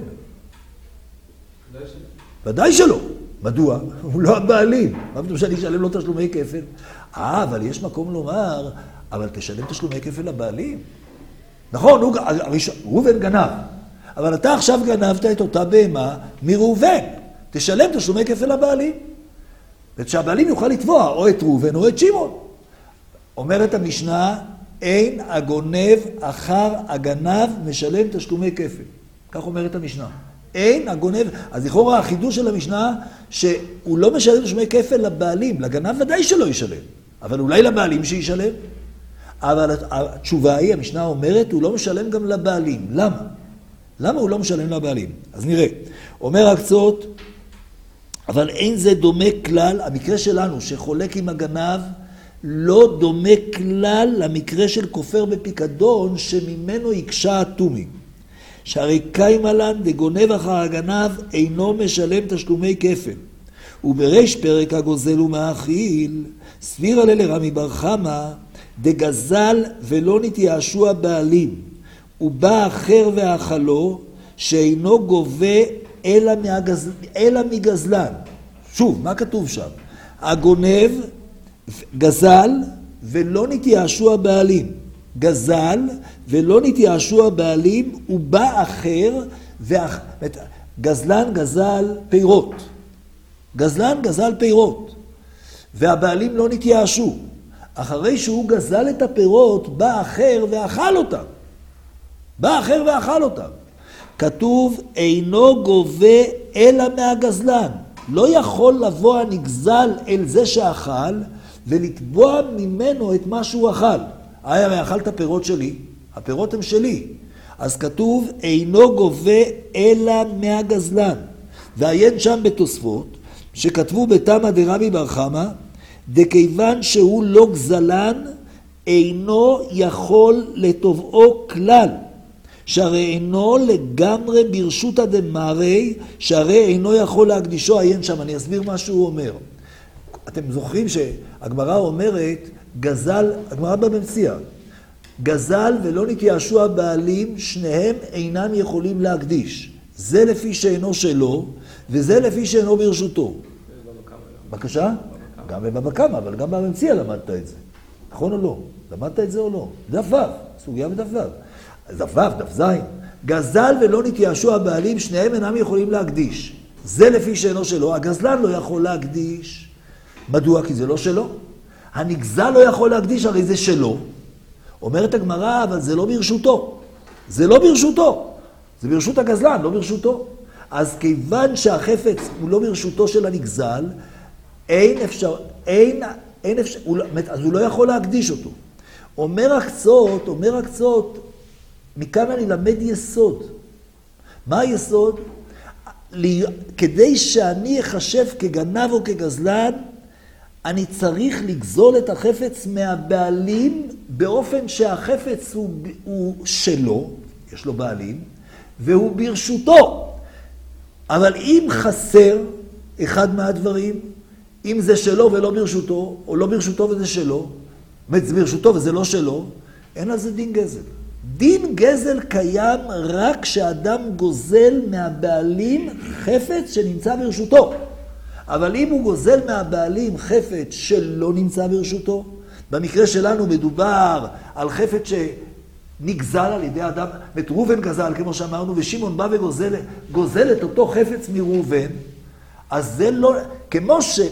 ודאי שלא. מדוע? הוא לא הבעלים. מה פתאום שאני אשלם לו תשלומי כפל? אה, אבל יש מקום לומר, אבל תשלם תשלומי כפל לבעלים. נכון, הוא, ראובן גנב. אבל אתה עכשיו גנבת את אותה בהמה מראובן. תשלם תשלומי כפל לבעלים. ושהבעלים יוכל לתבוע או את ראובן או את שמעון. אומרת המשנה, אין הגונב אחר הגנב משלם תשלומי כפל. כך אומרת המשנה. אין הגונב, אז לכאורה החידוש של המשנה, שהוא לא משלם תשלומי כפל לבעלים, לגנב ודאי שלא ישלם, אבל אולי לבעלים שישלם. אבל התשובה היא, המשנה אומרת, הוא לא משלם גם לבעלים. למה? למה הוא לא משלם לבעלים? אז נראה. אומר הקצות, אבל אין זה דומה כלל, המקרה שלנו שחולק עם הגנב, לא דומה כלל למקרה של כופר בפיקדון שממנו יקשה התומי. שהרי קיימה לן דגונב אחר הגנב אינו משלם תשלומי כפל. ובריש פרק הגוזל ומאכיל, סבירה לרמי בר חמא, דגזל ולא נתייאשו הבעלים. ובא אחר ואכלו שאינו גובה אלא, מהגז... אלא מגזלן. שוב, מה כתוב שם? הגונב גזל ולא נתייאשו הבעלים. גזל ולא נתייאשו הבעלים, הוא בא אחר, ואח... גזלן גזל פירות. גזלן גזל פירות. והבעלים לא נתייאשו. אחרי שהוא גזל את הפירות, בא אחר ואכל אותם. בא אחר ואכל אותם. כתוב, אינו גובה אלא מהגזלן. לא יכול לבוא הנגזל אל זה שאכל, ולתבוע ממנו את מה שהוא אכל. היי, הרי אכלת פירות שלי, הפירות הם שלי. אז כתוב, אינו גובה אלא מהגזלן. ועיין שם בתוספות, שכתבו בתמא דרבי בר חמא, דכיוון שהוא לא גזלן, אינו יכול לתובעו כלל. שהרי אינו לגמרי ברשותא דמרי, שהרי אינו יכול להקדישו. עיין שם, אני אסביר מה שהוא אומר. אתם זוכרים שהגמרא אומרת, גזל, הגמרא במציאה, גזל ולא נתייאשו הבעלים, שניהם אינם יכולים להקדיש. זה לפי שאינו שלו, וזה לפי שאינו ברשותו. בבקשה? גם בבבא קמא, אבל גם במציאה למדת את זה. נכון או לא? למדת את זה או לא? דף ו', סוגיה בדף ו'. דף ו', דף ז'. גזל ולא נתייאשו הבעלים, שניהם אינם יכולים להקדיש. זה לפי שאינו שלו. הגזלן לא יכול להקדיש. מדוע? כי זה לא שלו. הנגזל לא יכול להקדיש, הרי זה שלו. אומרת הגמרא, אבל זה לא ברשותו. זה לא ברשותו. זה ברשות הגזלן, לא ברשותו. אז כיוון שהחפץ הוא לא ברשותו של הנגזל, אין אפשר, אין, אין אפשר, הוא, אז הוא לא יכול להקדיש אותו. אומר הקצות, אומר הקצות, מכאן אני למד יסוד. מה היסוד? לי, כדי שאני אחשב כגנב או כגזלן, אני צריך לגזול את החפץ מהבעלים באופן שהחפץ הוא, הוא שלו, יש לו בעלים, והוא ברשותו. אבל אם חסר אחד מהדברים, אם זה שלו ולא ברשותו, או לא ברשותו וזה שלו, זה ברשותו וזה לא שלו, אין על זה דין גזל. דין גזל קיים רק כשאדם גוזל מהבעלים חפץ שנמצא ברשותו. אבל אם הוא גוזל מהבעלים חפץ שלא נמצא ברשותו, במקרה שלנו מדובר על חפץ שנגזל על ידי אדם, את ראובן גזל, כמו שאמרנו, ושמעון בא וגוזל גוזל את אותו חפץ מראובן, אז זה לא, כמו ש...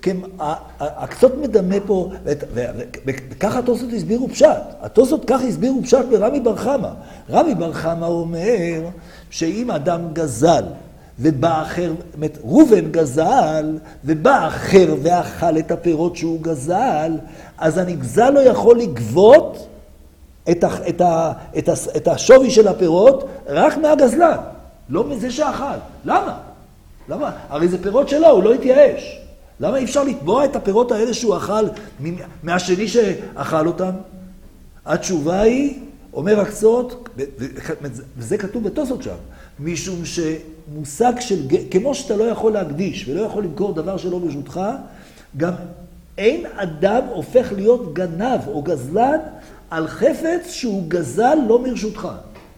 הקצות מדמה פה, וככה התוספות הסבירו פשט. התוספות ככה הסבירו פשט ברמי בר חמא. רמי בר חמא אומר שאם אדם גזל, ובא אחר, ראובן גזל, ובא אחר ואכל את הפירות שהוא גזל, אז הנגזל לא יכול לגבות את, ה, את, ה, את, ה, את השווי של הפירות רק מהגזלן, לא מזה שאכל. למה? למה? הרי זה פירות שלו, הוא לא התייאש. למה אי אפשר לתבוע את הפירות האלה שהוא אכל מהשני שאכל אותם? התשובה היא, אומר הקצות, וזה כתוב בתוספות שם, משום שמושג של, כמו שאתה לא יכול להקדיש ולא יכול למכור דבר שלא ברשותך, גם אין אדם הופך להיות גנב או גזלן על חפץ שהוא גזל לא מרשותך.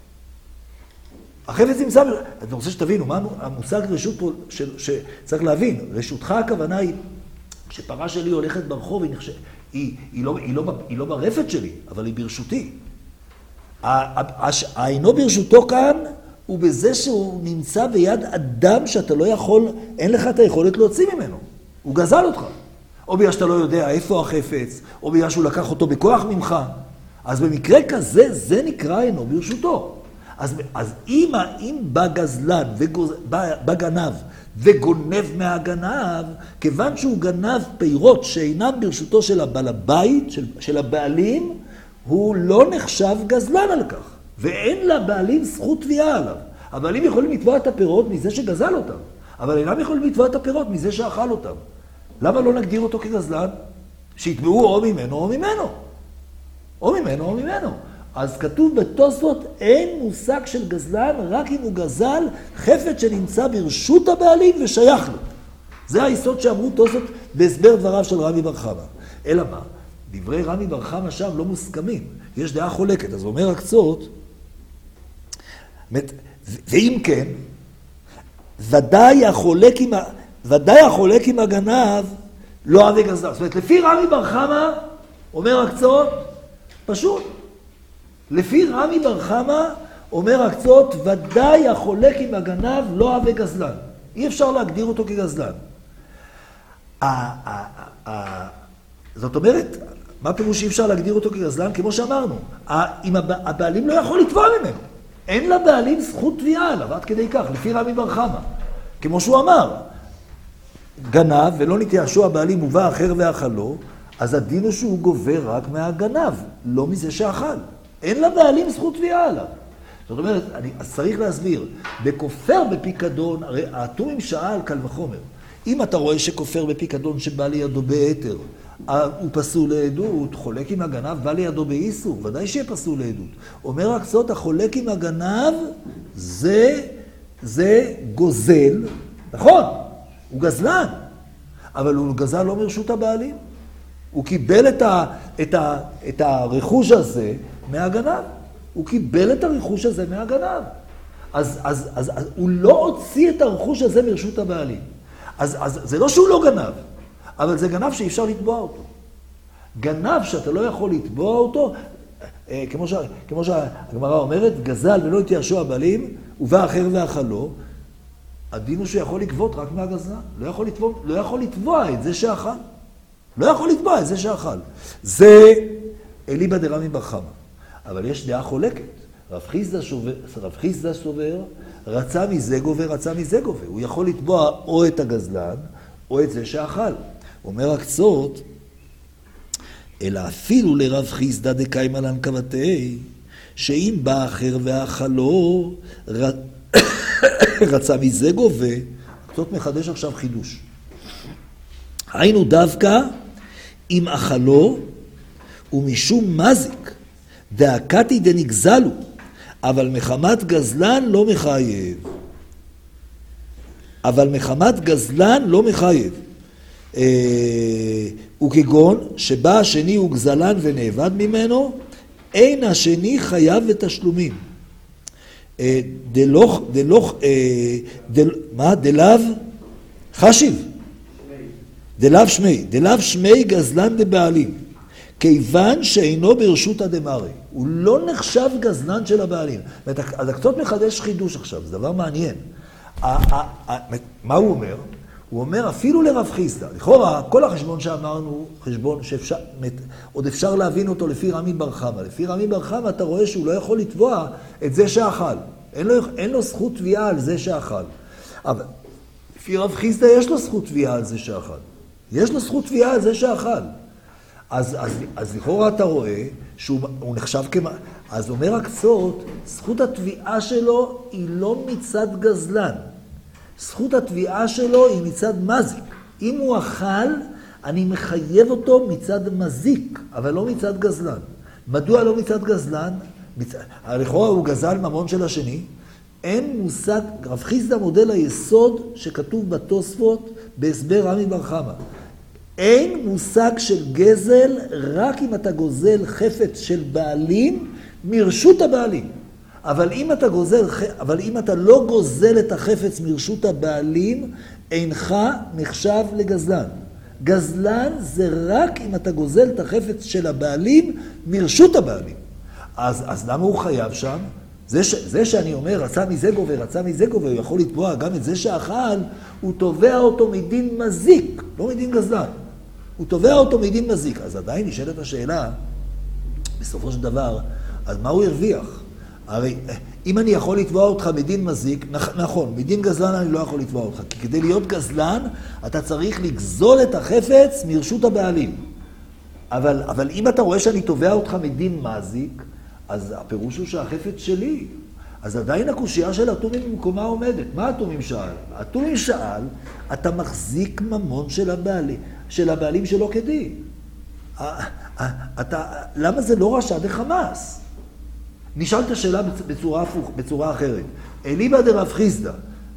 החפץ נמצא, אני רוצה שתבינו, מה המושג רשות פה שצריך להבין? רשותך הכוונה היא, כשפרה שלי הולכת ברחוב, היא, נחש... היא, היא, לא, היא, לא, היא לא ברפת שלי, אבל היא ברשותי. האינו ברשותו כאן הוא בזה שהוא נמצא ביד אדם שאתה לא יכול, אין לך את היכולת להוציא ממנו. הוא גזל אותך. או בגלל שאתה לא יודע איפה החפץ, או בגלל שהוא לקח אותו בכוח ממך. אז במקרה כזה, זה נקרא אינו ברשותו. אז, אז אם, אם בא גזלן, וגוז, בא, בא גנב וגונב מהגנב, כיוון שהוא גנב פירות שאינם ברשותו של הבעל הבית, של, של הבעלים, הוא לא נחשב גזלן על כך. ואין לבעלים זכות תביעה עליו. הבעלים יכולים לתבוע את הפירות מזה שגזל אותם, אבל אינם יכולים לתבוע את הפירות מזה שאכל אותם. למה לא נגדיר אותו כגזלן? שיתבעו או ממנו או ממנו. או ממנו או ממנו. אז כתוב בתוספות, אין מושג של גזלן, רק אם הוא גזל חפץ שנמצא ברשות הבעלים ושייך לו. זה היסוד שאמרו תוספות בהסבר דבריו של רמי בר חמא. אלא מה? דברי רמי בר חמא שם לא מוסכמים. יש דעה חולקת. אז אומר הקצות, ואם כן, ודאי החולק עם, ודאי החולק עם הגנב לא אהבה גזלן. זאת אומרת, לפי רמי בר חמא, אומר הקצות, פשוט. לפי רמי בר חמא, אומר הקצות, ודאי החולק עם הגנב לא אהבה גזלן. אי אפשר להגדיר אותו כגזלן. זאת אומרת, מה פירוש שאי אפשר להגדיר אותו כגזלן? כמו שאמרנו, אם הבעלים לא יכול לתבוע ממנו. אין לבעלים זכות תביעה עליו, עד כדי כך, לפי רמי בר חמא. כמו שהוא אמר, גנב ולא נתייאשו הבעלים ובא אחר ואכלו, אז הדין הוא שהוא גובר רק מהגנב, לא מזה שאכל. אין לבעלים זכות תביעה עליו. זאת אומרת, אני, אז צריך להסביר, בכופר בפיקדון, הרי האטומים שאל קל וחומר. אם אתה רואה שכופר בפיקדון שבא לידו בהיתר, הוא פסול לעדות, חולק עם הגנב, בא לידו באיסור, ודאי שיהיה פסול לעדות. אומר הקצות, החולק עם הגנב, זה, זה גוזל, נכון, הוא גזלן, אבל הוא גזל לא מרשות הבעלים. הוא קיבל את, ה, את, ה, את הרכוש הזה מהגנב. הוא קיבל את הרכוש הזה מהגנב. אז, אז, אז, אז הוא לא הוציא את הרכוש הזה מרשות הבעלים. אז, אז זה לא שהוא לא גנב, אבל זה גנב שאי אפשר לתבוע אותו. גנב שאתה לא יכול לתבוע אותו, כמו, ש... כמו שהגמרא אומרת, גזל ולא התייאשו הבעלים, ובא אחר ואכלו, הדין הוא שיכול לגבות רק מהגזלן. לא יכול לתבוע, לא יכול לתבוע את זה שאכל. לא יכול לתבוע את זה שאכל. זה אליבא דרמי בר חמא. אבל יש דעה חולקת. רב חיסדא שובר, רב חיסדא סובר, רצה מזה גובה, רצה מזה גובה. הוא יכול לתבוע או את הגזלן, או את זה שאכל. אומר הקצות, אלא אפילו לרב חיסדא דקיימא לן כבתי, שאם בא אחר ואכלו, רצה מזה גובה, הקצות מחדש עכשיו חידוש. היינו דווקא אם אכלו ומשום מזיק, דאקתי דנגזלו, אבל מחמת גזלן לא מחייב. אבל מחמת גזלן לא מחייב. וכגון שבא השני הוא גזלן ונאבד ממנו, אין השני חייב בתשלומים. דלוך, דלוך, דל, מה? דלאו חשיב. דלאו שמי. דלאו שמי גזלן דבעלים. כיוון שאינו ברשות הדמרי. הוא לא נחשב גזלן של הבעלים. אז הקצות מחדש חידוש עכשיו, זה דבר מעניין. מה הוא אומר? הוא אומר אפילו לרב חיסדא. לכאורה, כל החשבון שאמרנו, חשבון שאפשר, עוד אפשר להבין אותו לפי רמי בר חמא. לפי רמי בר חמא אתה רואה שהוא לא יכול לתבוע את זה שאכל. אין לו, אין לו זכות תביעה על זה שאכל. אבל לפי רב חיסדא יש לו זכות תביעה על זה שאכל. יש לו זכות תביעה על זה שאכל. אז, אז, אז לכאורה אתה רואה שהוא נחשב כמה... אז אומר הקצות, זכות התביעה שלו היא לא מצד גזלן. זכות התביעה שלו היא מצד מזיק. אם הוא אכל, אני מחייב אותו מצד מזיק, אבל לא מצד גזלן. מדוע לא מצד גזלן? מצ... לכאורה הוא גזל ממון של השני. אין מושג, רב חיסדא מודל היסוד שכתוב בתוספות בהסבר רמי בר חמא. אין מושג של גזל רק אם אתה גוזל חפץ של בעלים מרשות הבעלים. אבל אם אתה גוזל, אבל אם אתה לא גוזל את החפץ מרשות הבעלים, אינך נחשב לגזלן. גזלן זה רק אם אתה גוזל את החפץ של הבעלים מרשות הבעלים. אז, אז למה הוא חייב שם? זה, ש, זה שאני אומר, רצה מזה גובה, רצה מזה גובה, הוא יכול לתבוע גם את זה שאכל, הוא תובע אותו מדין מזיק, לא מדין גזלן. הוא תובע אותו מדין מזיק. אז עדיין נשאלת השאלה, בסופו של דבר, אז מה הוא הרוויח? הרי אם אני יכול לתבוע אותך מדין מזיק, נכון, מדין גזלן אני לא יכול לתבוע אותך, כי כדי להיות גזלן אתה צריך לגזול את החפץ מרשות הבעלים. אבל, אבל אם אתה רואה שאני תובע אותך מדין מזיק, אז הפירוש הוא שהחפץ שלי. אז עדיין הקושייה של התומים במקומה עומדת. מה התומים שאל? התומים שאל, אתה מחזיק ממון של הבעלים, של הבעלים שלא כדין. אתה, למה זה לא רשע דחמאס? נשאלת השאלה בצורה, בצורה אחרת. אליבא דרב חיסדא,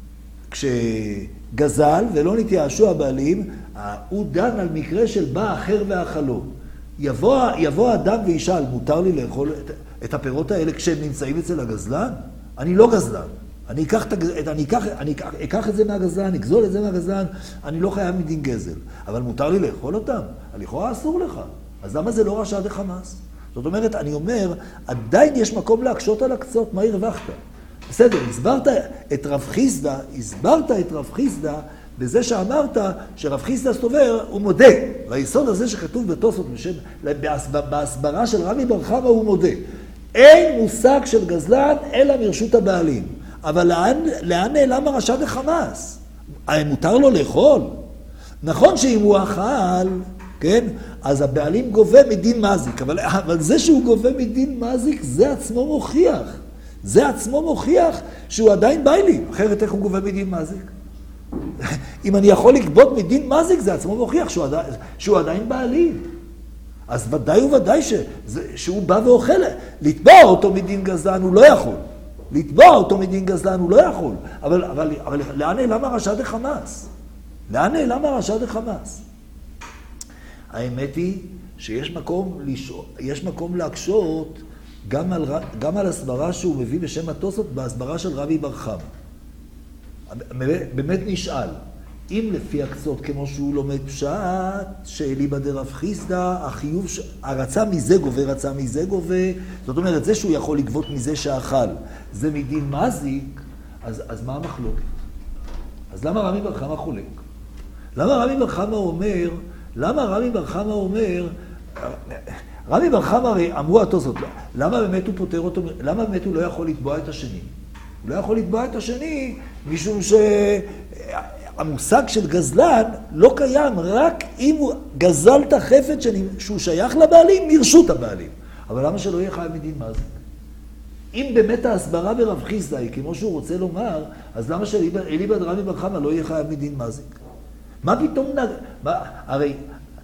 כשגזל ולא נתייאשו הבעלים, הוא דן על מקרה של בא אחר ואכלו. יבוא, יבוא אדם וישאל, מותר לי לאכול את, את הפירות האלה כשהם נמצאים אצל הגזלן? אני לא גזלן. אני אקח, את, אני אקח, אני אקח, אקח את זה מהגזלן, אני אגזול את זה מהגזלן, אני לא חייב מדין גזל. אבל מותר לי לאכול אותם? לכאורה אסור לך. אז למה זה לא רשע דחמאס? זאת אומרת, אני אומר, עדיין יש מקום להקשות על הקצות, מה הרווחת? בסדר, הסברת את רב חיסדא, הסברת את רב חיסדא, בזה שאמרת שרב חיסדא סובר, הוא מודה. והיסוד הזה שכתוב בתוספות, בהסברה של רמי בר חמא הוא מודה. אין מושג של גזלן אלא מרשות הבעלים. אבל לאן, לאן נעלם הרשע דחמאס? מותר לו לאכול? נכון שאם הוא אכל, כן? אז הבעלים גובה מדין מזיק, אבל, אבל זה שהוא גובה מדין מזיק, זה עצמו מוכיח. זה עצמו מוכיח שהוא עדיין בעלים, אחרת איך הוא גובה מדין מזיק? אם אני יכול לגבות מדין מזיק, זה עצמו מוכיח שהוא עדיין, שהוא עדיין בעלים. אז ודאי וודאי ש, זה, שהוא בא ואוכל, לתבוע אותו מדין גזלן הוא לא יכול. לתבוע אותו מדין גזלן הוא לא יכול. אבל, אבל, אבל לאן נעלם הרשע דחמאס? לאן נעלם הרשע דחמאס? האמת היא שיש מקום, לשאול, יש מקום להקשות גם על, גם על הסברה שהוא מביא בשם התוספות, בהסברה של רבי בר חמא. באמת נשאל, אם לפי הקצות, כמו שהוא לומד פשט, שאליבא דרב חיסדא, החיוב, ש... הרצה מזה גובה, רצה מזה גובה, זאת אומרת, זה שהוא יכול לגבות מזה שאכל, זה מדין מזיק, אז, אז מה המחלוקת? אז למה רמי בר חמא חולק? למה רמי בר חמא אומר, למה רמי בר חמא אומר, רמי בר חמא הרי אמרו התוספות, למה באמת הוא פותר אותו, למה באמת הוא לא יכול לתבוע את השני? הוא לא יכול לתבוע את השני, משום שהמושג של גזלן לא קיים, רק אם הוא גזל את החפץ שהוא שייך לבעלים, מרשות הבעלים. אבל למה שלא יהיה חייב מדין מזיק? אם באמת ההסברה ברב חיסדא היא כמו שהוא רוצה לומר, אז למה שאליבא דרמי בר חמא לא יהיה חייב מדין מזיק? מה פתאום נג... מה... הרי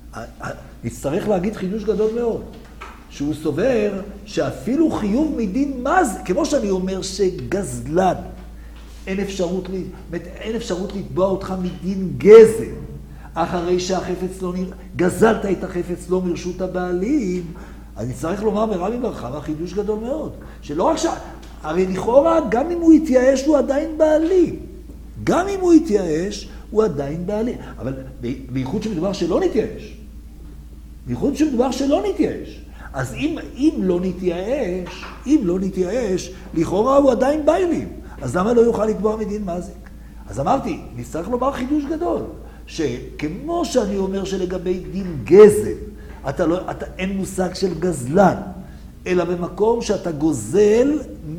נצטרך להגיד חידוש גדול מאוד, שהוא סובר שאפילו חיוב מדין מזיק, כמו שאני אומר שגזלן, אין אפשרות, לי... אין אפשרות לתבוע אותך מדין גזל, אחרי שהחפץ לא נראה, גזלת את החפץ לא מרשות הבעלים, אז נצטרך לומר ברמי בר חמא חידוש גדול מאוד, שלא רק ש... הרי לכאורה גם אם הוא יתייאש הוא עדיין בעלים, גם אם הוא יתייאש הוא עדיין בעלים, אבל בייחוד שמדובר שלא נתייאש, בייחוד שמדובר שלא נתייאש, אז אם, אם לא נתייאש, אם לא נתייאש, לכאורה הוא עדיין בעלים, אז למה לא יוכל לתבוע מדין מזיק? אז אמרתי, נצטרך לומר חידוש גדול, שכמו שאני אומר שלגבי דין גזל, אתה לא, אתה, אין מושג של גזלן, אלא במקום שאתה גוזל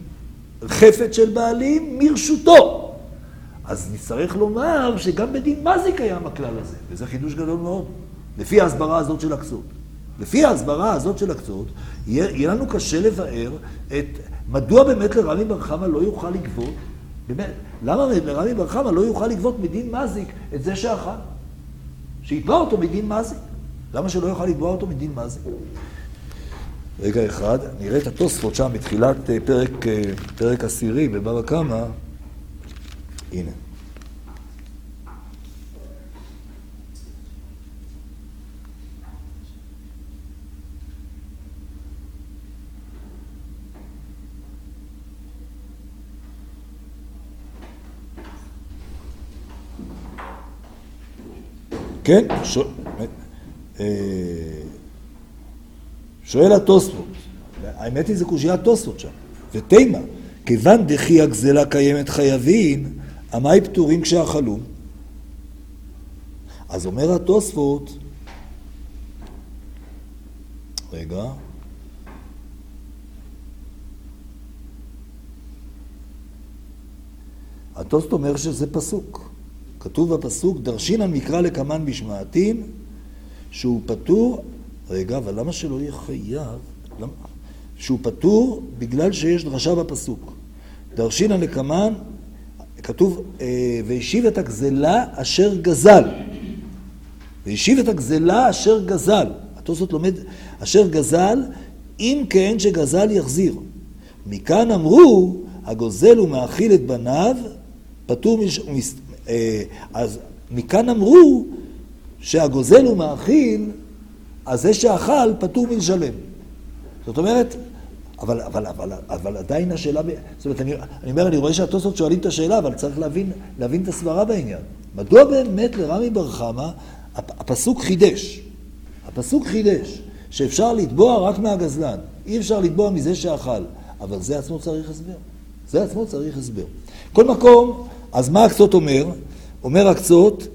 חפץ של בעלים מרשותו. אז נצטרך לומר שגם בדין מזיק קיים הכלל הזה, וזה חידוש גדול מאוד, לפי ההסברה הזאת של הקצות. לפי ההסברה הזאת של הקצות, יהיה, יהיה לנו קשה לבאר את מדוע באמת לרמי בר חמא לא יוכל לגבות, באמת, למה לרמי בר חמא לא יוכל לגבות מדין מזיק את זה שאכל? שיתבע אותו מדין מזיק. למה שלא יוכל לתבוע אותו מדין מזיק? רגע אחד, נראה את התוספות שם בתחילת פרק, פרק עשירי בבבא קמא. הנה. כן, ש... שואל התוספות, האמת היא זה קושיית תוספות שם, ותימה, כיוון דכי הגזלה קיימת חייבים, עמי פטורים כשאכלו. אז אומר התוספות, רגע, התוספות אומר שזה פסוק, כתוב בפסוק, דרשינן מקרא לקמן בשמעתין, שהוא פטור, רגע, אבל למה שלא יהיה חייב? למה? שהוא פטור בגלל שיש דרשה בפסוק. דרשינן לקמן, כתוב, והשיב את הגזלה אשר גזל. והשיב את הגזלה אשר גזל. התוספות לומד, אשר גזל, אם כן שגזל יחזיר. מכאן אמרו, הגוזל ומאכיל את בניו, פטור מש... אז מכאן אמרו, שהגוזל הוא מאכיל, אז זה שאכל פטור מלשלם. זאת אומרת, אבל, אבל, אבל, אבל עדיין השאלה, זאת אומרת, אני, אני אומר, אני רואה שהתוספות שואלים את השאלה, אבל צריך להבין, להבין את הסברה בעניין. מדוע באמת לרמי בר חמא, הפסוק חידש, הפסוק חידש, שאפשר לתבוע רק מהגזלן, אי אפשר לתבוע מזה שאכל, אבל זה עצמו צריך הסבר. זה עצמו צריך הסבר. כל מקום, אז מה הקצות אומר? אומר הקצות,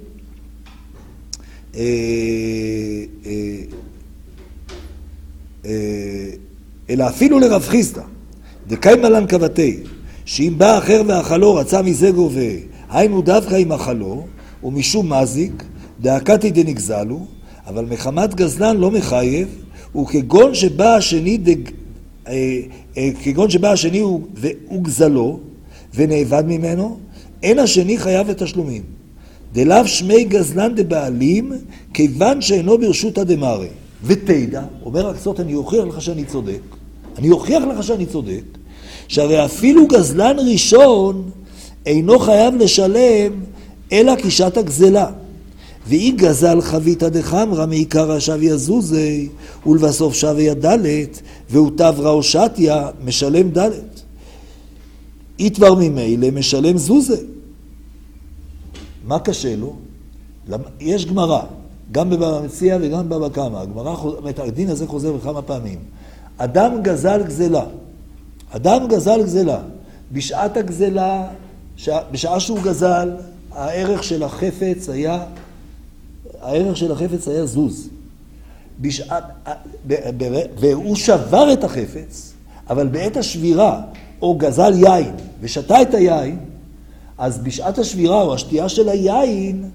אלא אפילו לרב חיסדא, דקיימא לן כבתי, שאם בא אחר ואכלו רצה מזה גובה, היינו דווקא עם אכלו, ומשום מזיק, דאקתי דנגזלו, אבל מחמת גזלן לא מחייב, וכגון שבא השני, דג, אה, אה, כגון שבא השני הוא גזלו, ונאבד ממנו, אין השני חייב לתשלומים. דלאו שמי גזלן דבעלים, כיוון שאינו ברשות הדמרי. ותדע, אומר הקצות, אני אוכיח לך שאני צודק, אני אוכיח לך שאני צודק, שהרי אפילו גזלן ראשון אינו חייב לשלם, אלא קישת הגזלה. ואי גזל חבית דחמרא מעיקרא שוויה זוזי, ולבסוף שוויה דלת, והוא תברא או שתיה, משלם דלת. אי דבר ממילא משלם זוזי. מה קשה לו? יש גמרא, גם בבבא מציעא וגם בבבא קמא. הגמרא, הדין הזה חוזר בכמה פעמים. אדם גזל גזלה. אדם גזל גזלה. בשעת הגזלה, בשעה שהוא גזל, הערך של החפץ היה, הערך של החפץ היה זוז. בשעת, והוא שבר את החפץ, אבל בעת השבירה, או גזל יין, ושתה את היין, אז בשעת השבירה או השתייה של היין,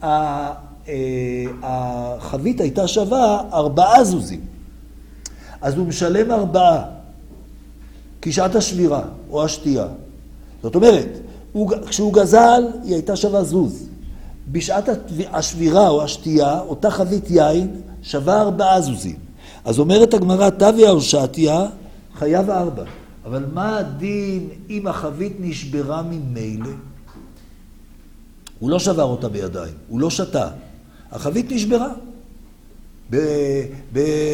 החבית הייתה שווה ארבעה זוזים. אז הוא משלם ארבעה, כשעת השבירה או השתייה. זאת אומרת, הוא, כשהוא גזל, היא הייתה שווה זוז. בשעת השבירה או השתייה, אותה חבית יין, שווה ארבעה זוזים. אז אומרת הגמרא, תביא או שתיה, חייב ארבע. אבל מה הדין אם החבית נשברה ממילא? הוא לא שבר אותה בידיים, הוא לא שתה. החבית נשברה. ב... ב...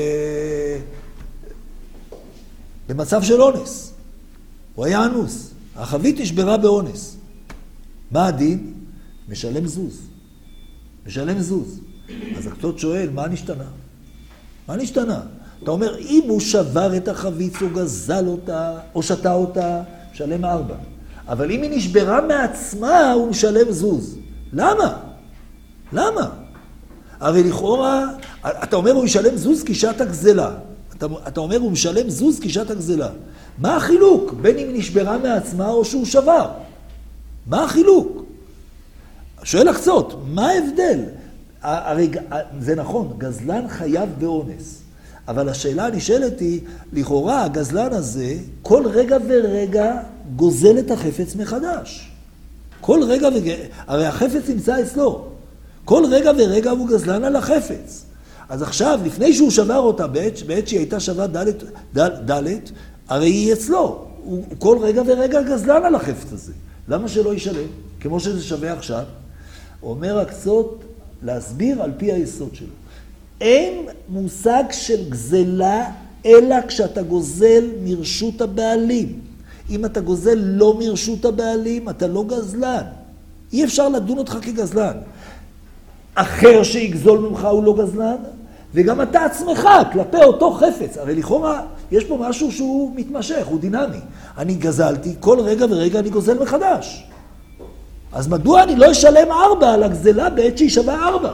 במצב של אונס. הוא היה אנוס. החבית נשברה באונס. מה הדין? משלם זוז. משלם זוז. אז הקצות שואל, מה נשתנה? מה נשתנה? אתה אומר, אם הוא שבר את החבית או גזל אותה, או שתה אותה, משלם ארבע. אבל אם היא נשברה מעצמה, הוא משלם זוז. למה? למה? הרי לכאורה, אתה אומר, הוא ישלם זוז כשעת הגזלה. אתה, אתה אומר, הוא משלם זוז כשעת הגזלה. מה החילוק? בין אם נשברה מעצמה או שהוא שבר. מה החילוק? שואל הקצות, מה ההבדל? הרי זה נכון, גזלן חייב באונס. אבל השאלה הנשאלת היא, לכאורה הגזלן הזה, כל רגע ורגע גוזל את החפץ מחדש. כל רגע ורגע, הרי החפץ נמצא אצלו. כל רגע ורגע הוא גזלן על החפץ. אז עכשיו, לפני שהוא שבר אותה, בעת, בעת שהיא הייתה שווה דלת, דל, דלת, הרי היא אצלו. הוא כל רגע ורגע גזלן על החפץ הזה. למה שלא ישלם? כמו שזה שווה עכשיו. אומר הקצות להסביר על פי היסוד שלו. אין מושג של גזלה, אלא כשאתה גוזל מרשות הבעלים. אם אתה גוזל לא מרשות הבעלים, אתה לא גזלן. אי אפשר לדון אותך כגזלן. אחר שיגזול ממך הוא לא גזלן, וגם אתה עצמך, כלפי אותו חפץ. הרי לכאורה, יש פה משהו שהוא מתמשך, הוא דינמי. אני גזלתי, כל רגע ורגע אני גוזל מחדש. אז מדוע אני לא אשלם ארבע על הגזלה בעת שהיא שווה ארבע?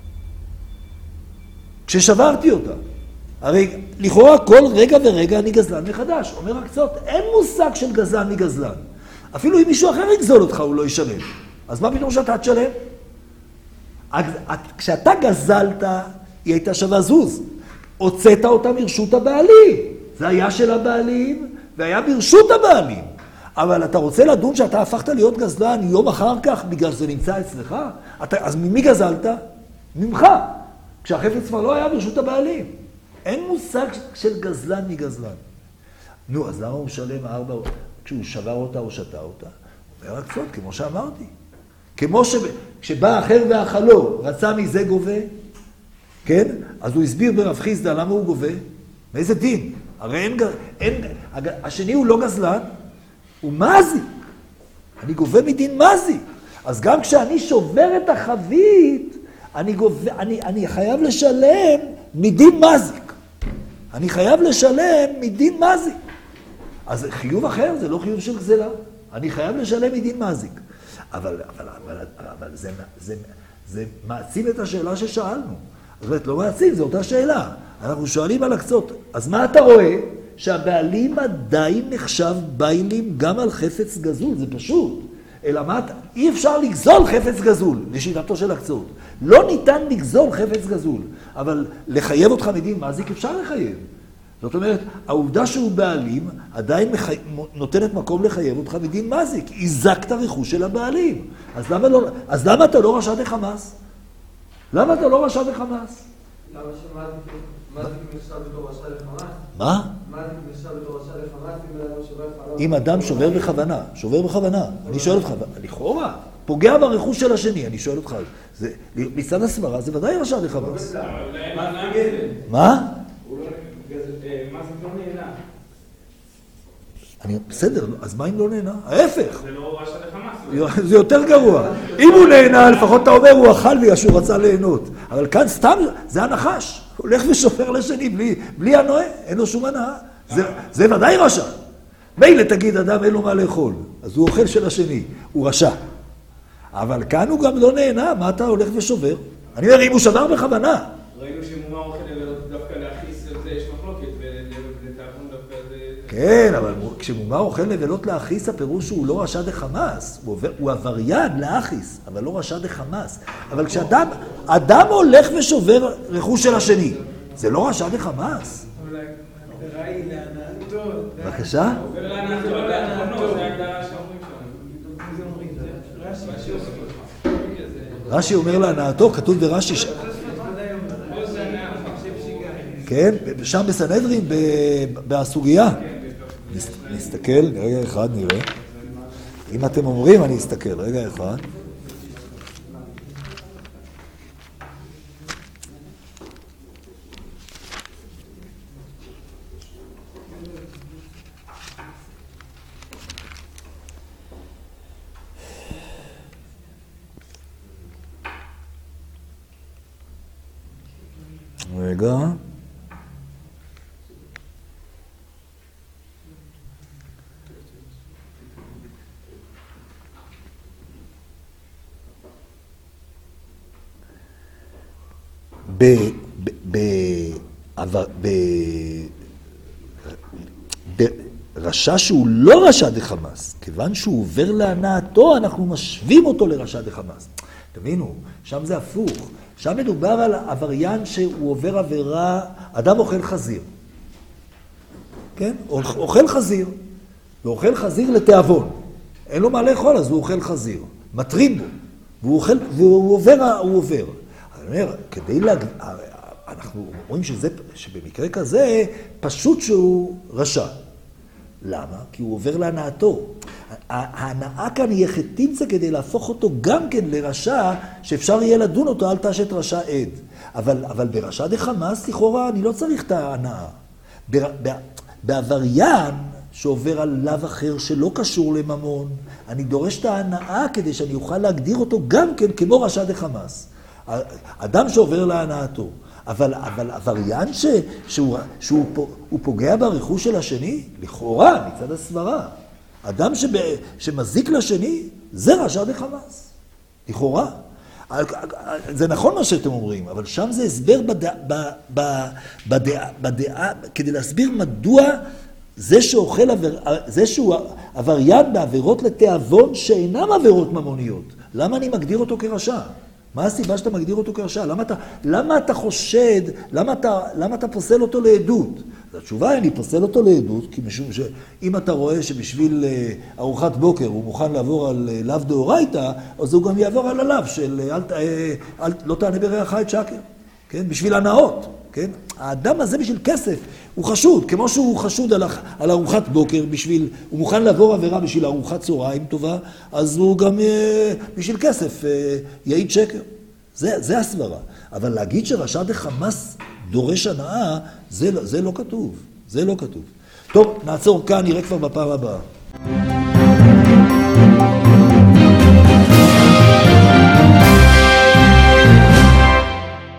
כששברתי אותה. הרי לכאורה כל רגע ורגע אני גזלן מחדש. אומר הקצות, אין מושג של גזלן מגזלן. אפילו אם מישהו אחר יגזול אותך הוא לא ישלם. אז מה פתאום שאתה תשלם? כשאתה גזלת, היא הייתה שווה זוז. הוצאת אותה מרשות הבעלים. זה היה של הבעלים, והיה ברשות הבעלים. אבל אתה רוצה לדון שאתה הפכת להיות גזלן יום אחר כך, בגלל שזה נמצא אצלך? אתה, אז ממי גזלת? ממך. כשהחפץ כבר לא היה ברשות הבעלים. אין מושג של גזלן מגזלן. נו, אז למה הוא משלם ארבע, כשהוא שבר אותה או שתה אותה? אומר הקצות, כמו שאמרתי. כמו שכשבא אחר ואכלו, רצה מזה גובה, כן? אז הוא הסביר ברב חיסדא למה הוא גובה. מאיזה דין? הרי אין, אין, השני הוא לא גזלן, הוא מזי. אני גובה מדין מזי. אז גם כשאני שובר את החבית, אני, גובה, אני, אני חייב לשלם מדין מזיק. אני חייב לשלם מדין מזיק. אז חיוב אחר זה לא חיוב של גזלה. אני חייב לשלם מדין מזיק. אבל, אבל, אבל, אבל זה, זה, זה מעצים את השאלה ששאלנו. זאת אומרת, לא מעצים, זו אותה שאלה. אנחנו שואלים על הקצות. אז מה אתה רואה? שהבעלים עדיין נחשב ביילים גם על חפץ גזול, זה פשוט. אלא מה, אי אפשר לגזול חפץ גזול, לשיטתו של הקצות. לא ניתן לגזול חפץ גזול, אבל לחייב אותך מדין מזיק אפשר לחייב. זאת אומרת, העובדה שהוא בעלים עדיין מחי... נותנת מקום לחייב אותך מדין מזיק. הזקת רכוש של הבעלים. אז למה, לא... אז למה אתה לא רשע דחמאס? למה אתה לא רשע דחמאס? למה שמזיק נחשב בתור רשע דחמאס? מה? מזיק נחשב בתור רשע דחמאס אם אדם שובר בכוונה? אם אדם שובר בכוונה, שובר בכוונה. אני שואל אותך, לכאורה, פוגע ברכוש של השני, אני שואל אותך, זה, מצד הסברה זה ודאי רשע דחמאס. מה? מה זה לא נהנה? אני, בסדר, אז מה אם לא נהנה? ההפך. זה לא רשע לחמאס. זה יותר גרוע. אם הוא נהנה, לפחות אתה אומר, הוא אכל בגלל שהוא רצה ליהנות. אבל כאן סתם, זה הנחש. הולך ושובר לשני, בלי, בלי הנועה, אין לו שום הנאה. זה, זה ודאי רשע. מילא תגיד, אדם אין לו מה לאכול, אז הוא אוכל של השני, הוא רשע. אבל כאן הוא גם לא נהנה, מה אתה הולך ושובר? אני אומר, אם הוא שבר בכוונה. ראינו שמומר אוכל דווקא להכיס על זה יש מחלוקת, ולתאבון דווקא זה... כן, אבל כשמומר אוכל נבלות להכיס, הפירוש הוא לא רשע דחמאס. הוא, עובר, הוא עבריין להכיס, אבל לא רשע דחמאס. אבל כשאדם אדם הולך ושובר רכוש של השני, זה לא רשע דחמאס. אבל ההגדרה היא להנאתו. בבקשה? עובר להנאתו, לא להנאתו, זה ההגדרה שאומרים שם. זה אומרים, זה רש"י אומר. רש"י אומר להנאתו, כתוב ברש"י ש... כן, שם בסנהדרין, בסוגיה. נסתכל, רגע אחד נראה. אם אתם אומרים, אני אסתכל, רגע אחד. רגע. ב... ב... ב... ב... ברשע שהוא לא רשע דחמאס, כיוון שהוא עובר להנאתו, אנחנו משווים אותו לרשע דחמאס. תבינו, שם זה הפוך. שם מדובר על עבריין שהוא עובר עבירה, אדם אוכל חזיר. כן? אוכל חזיר. ואוכל חזיר לתיאבון. אין לו מה לאכול, אז הוא אוכל חזיר. מטרים בו. והוא אוכל, והוא עובר, הוא עובר. אני אומר, כדי להג... אנחנו רואים שזה, שבמקרה כזה, פשוט שהוא רשע. למה? כי הוא עובר להנאתו. ההנאה כאן היא חטיצה כדי להפוך אותו גם כן לרשע, שאפשר יהיה לדון אותו על תשת רשע עד. אבל, אבל ברשע דחמאס, לכאורה, אני לא צריך את ההנאה. בעבריין שעובר על לאו אחר שלא קשור לממון, אני דורש את ההנאה כדי שאני אוכל להגדיר אותו גם כן כמו רשע דחמאס. אדם שעובר להנאתו. אבל, אבל עבריין ש, שהוא, שהוא הוא פוגע ברכוש של השני, לכאורה, מצד הסברה. אדם שב, שמזיק לשני, זה רשע דחמאס. לכאורה. זה נכון מה שאתם אומרים, אבל שם זה הסבר בדעה, בדעה, בדעה, בדעה, כדי להסביר מדוע זה שאוכל, עבר, זה שהוא עבריין בעבירות לתיאבון שאינם עבירות ממוניות. למה אני מגדיר אותו כרשע? מה הסיבה שאתה מגדיר אותו כרשע? למה אתה, למה אתה חושד, למה אתה, למה אתה פוסל אותו לעדות? אז התשובה היא, אני פוסל אותו לעדות, כי משום שאם אתה רואה שבשביל ארוחת בוקר הוא מוכן לעבור על לאו דאורייתא, אז הוא גם יעבור על הלאו של אל, אל, אל, לא תענה ברעך את שקר, כן? בשביל הנאות, כן? האדם הזה בשביל כסף, הוא חשוד, כמו שהוא חשוד על, על ארוחת בוקר, בשביל, הוא מוכן לעבור עבירה בשביל ארוחת צהריים טובה, אז הוא גם בשביל כסף יעיד שקר. זה, זה הסברה. אבל להגיד שרשע דחמאס דורש הנאה, זה, זה לא כתוב. זה לא כתוב. טוב, נעצור כאן, נראה כבר בפעם הבאה.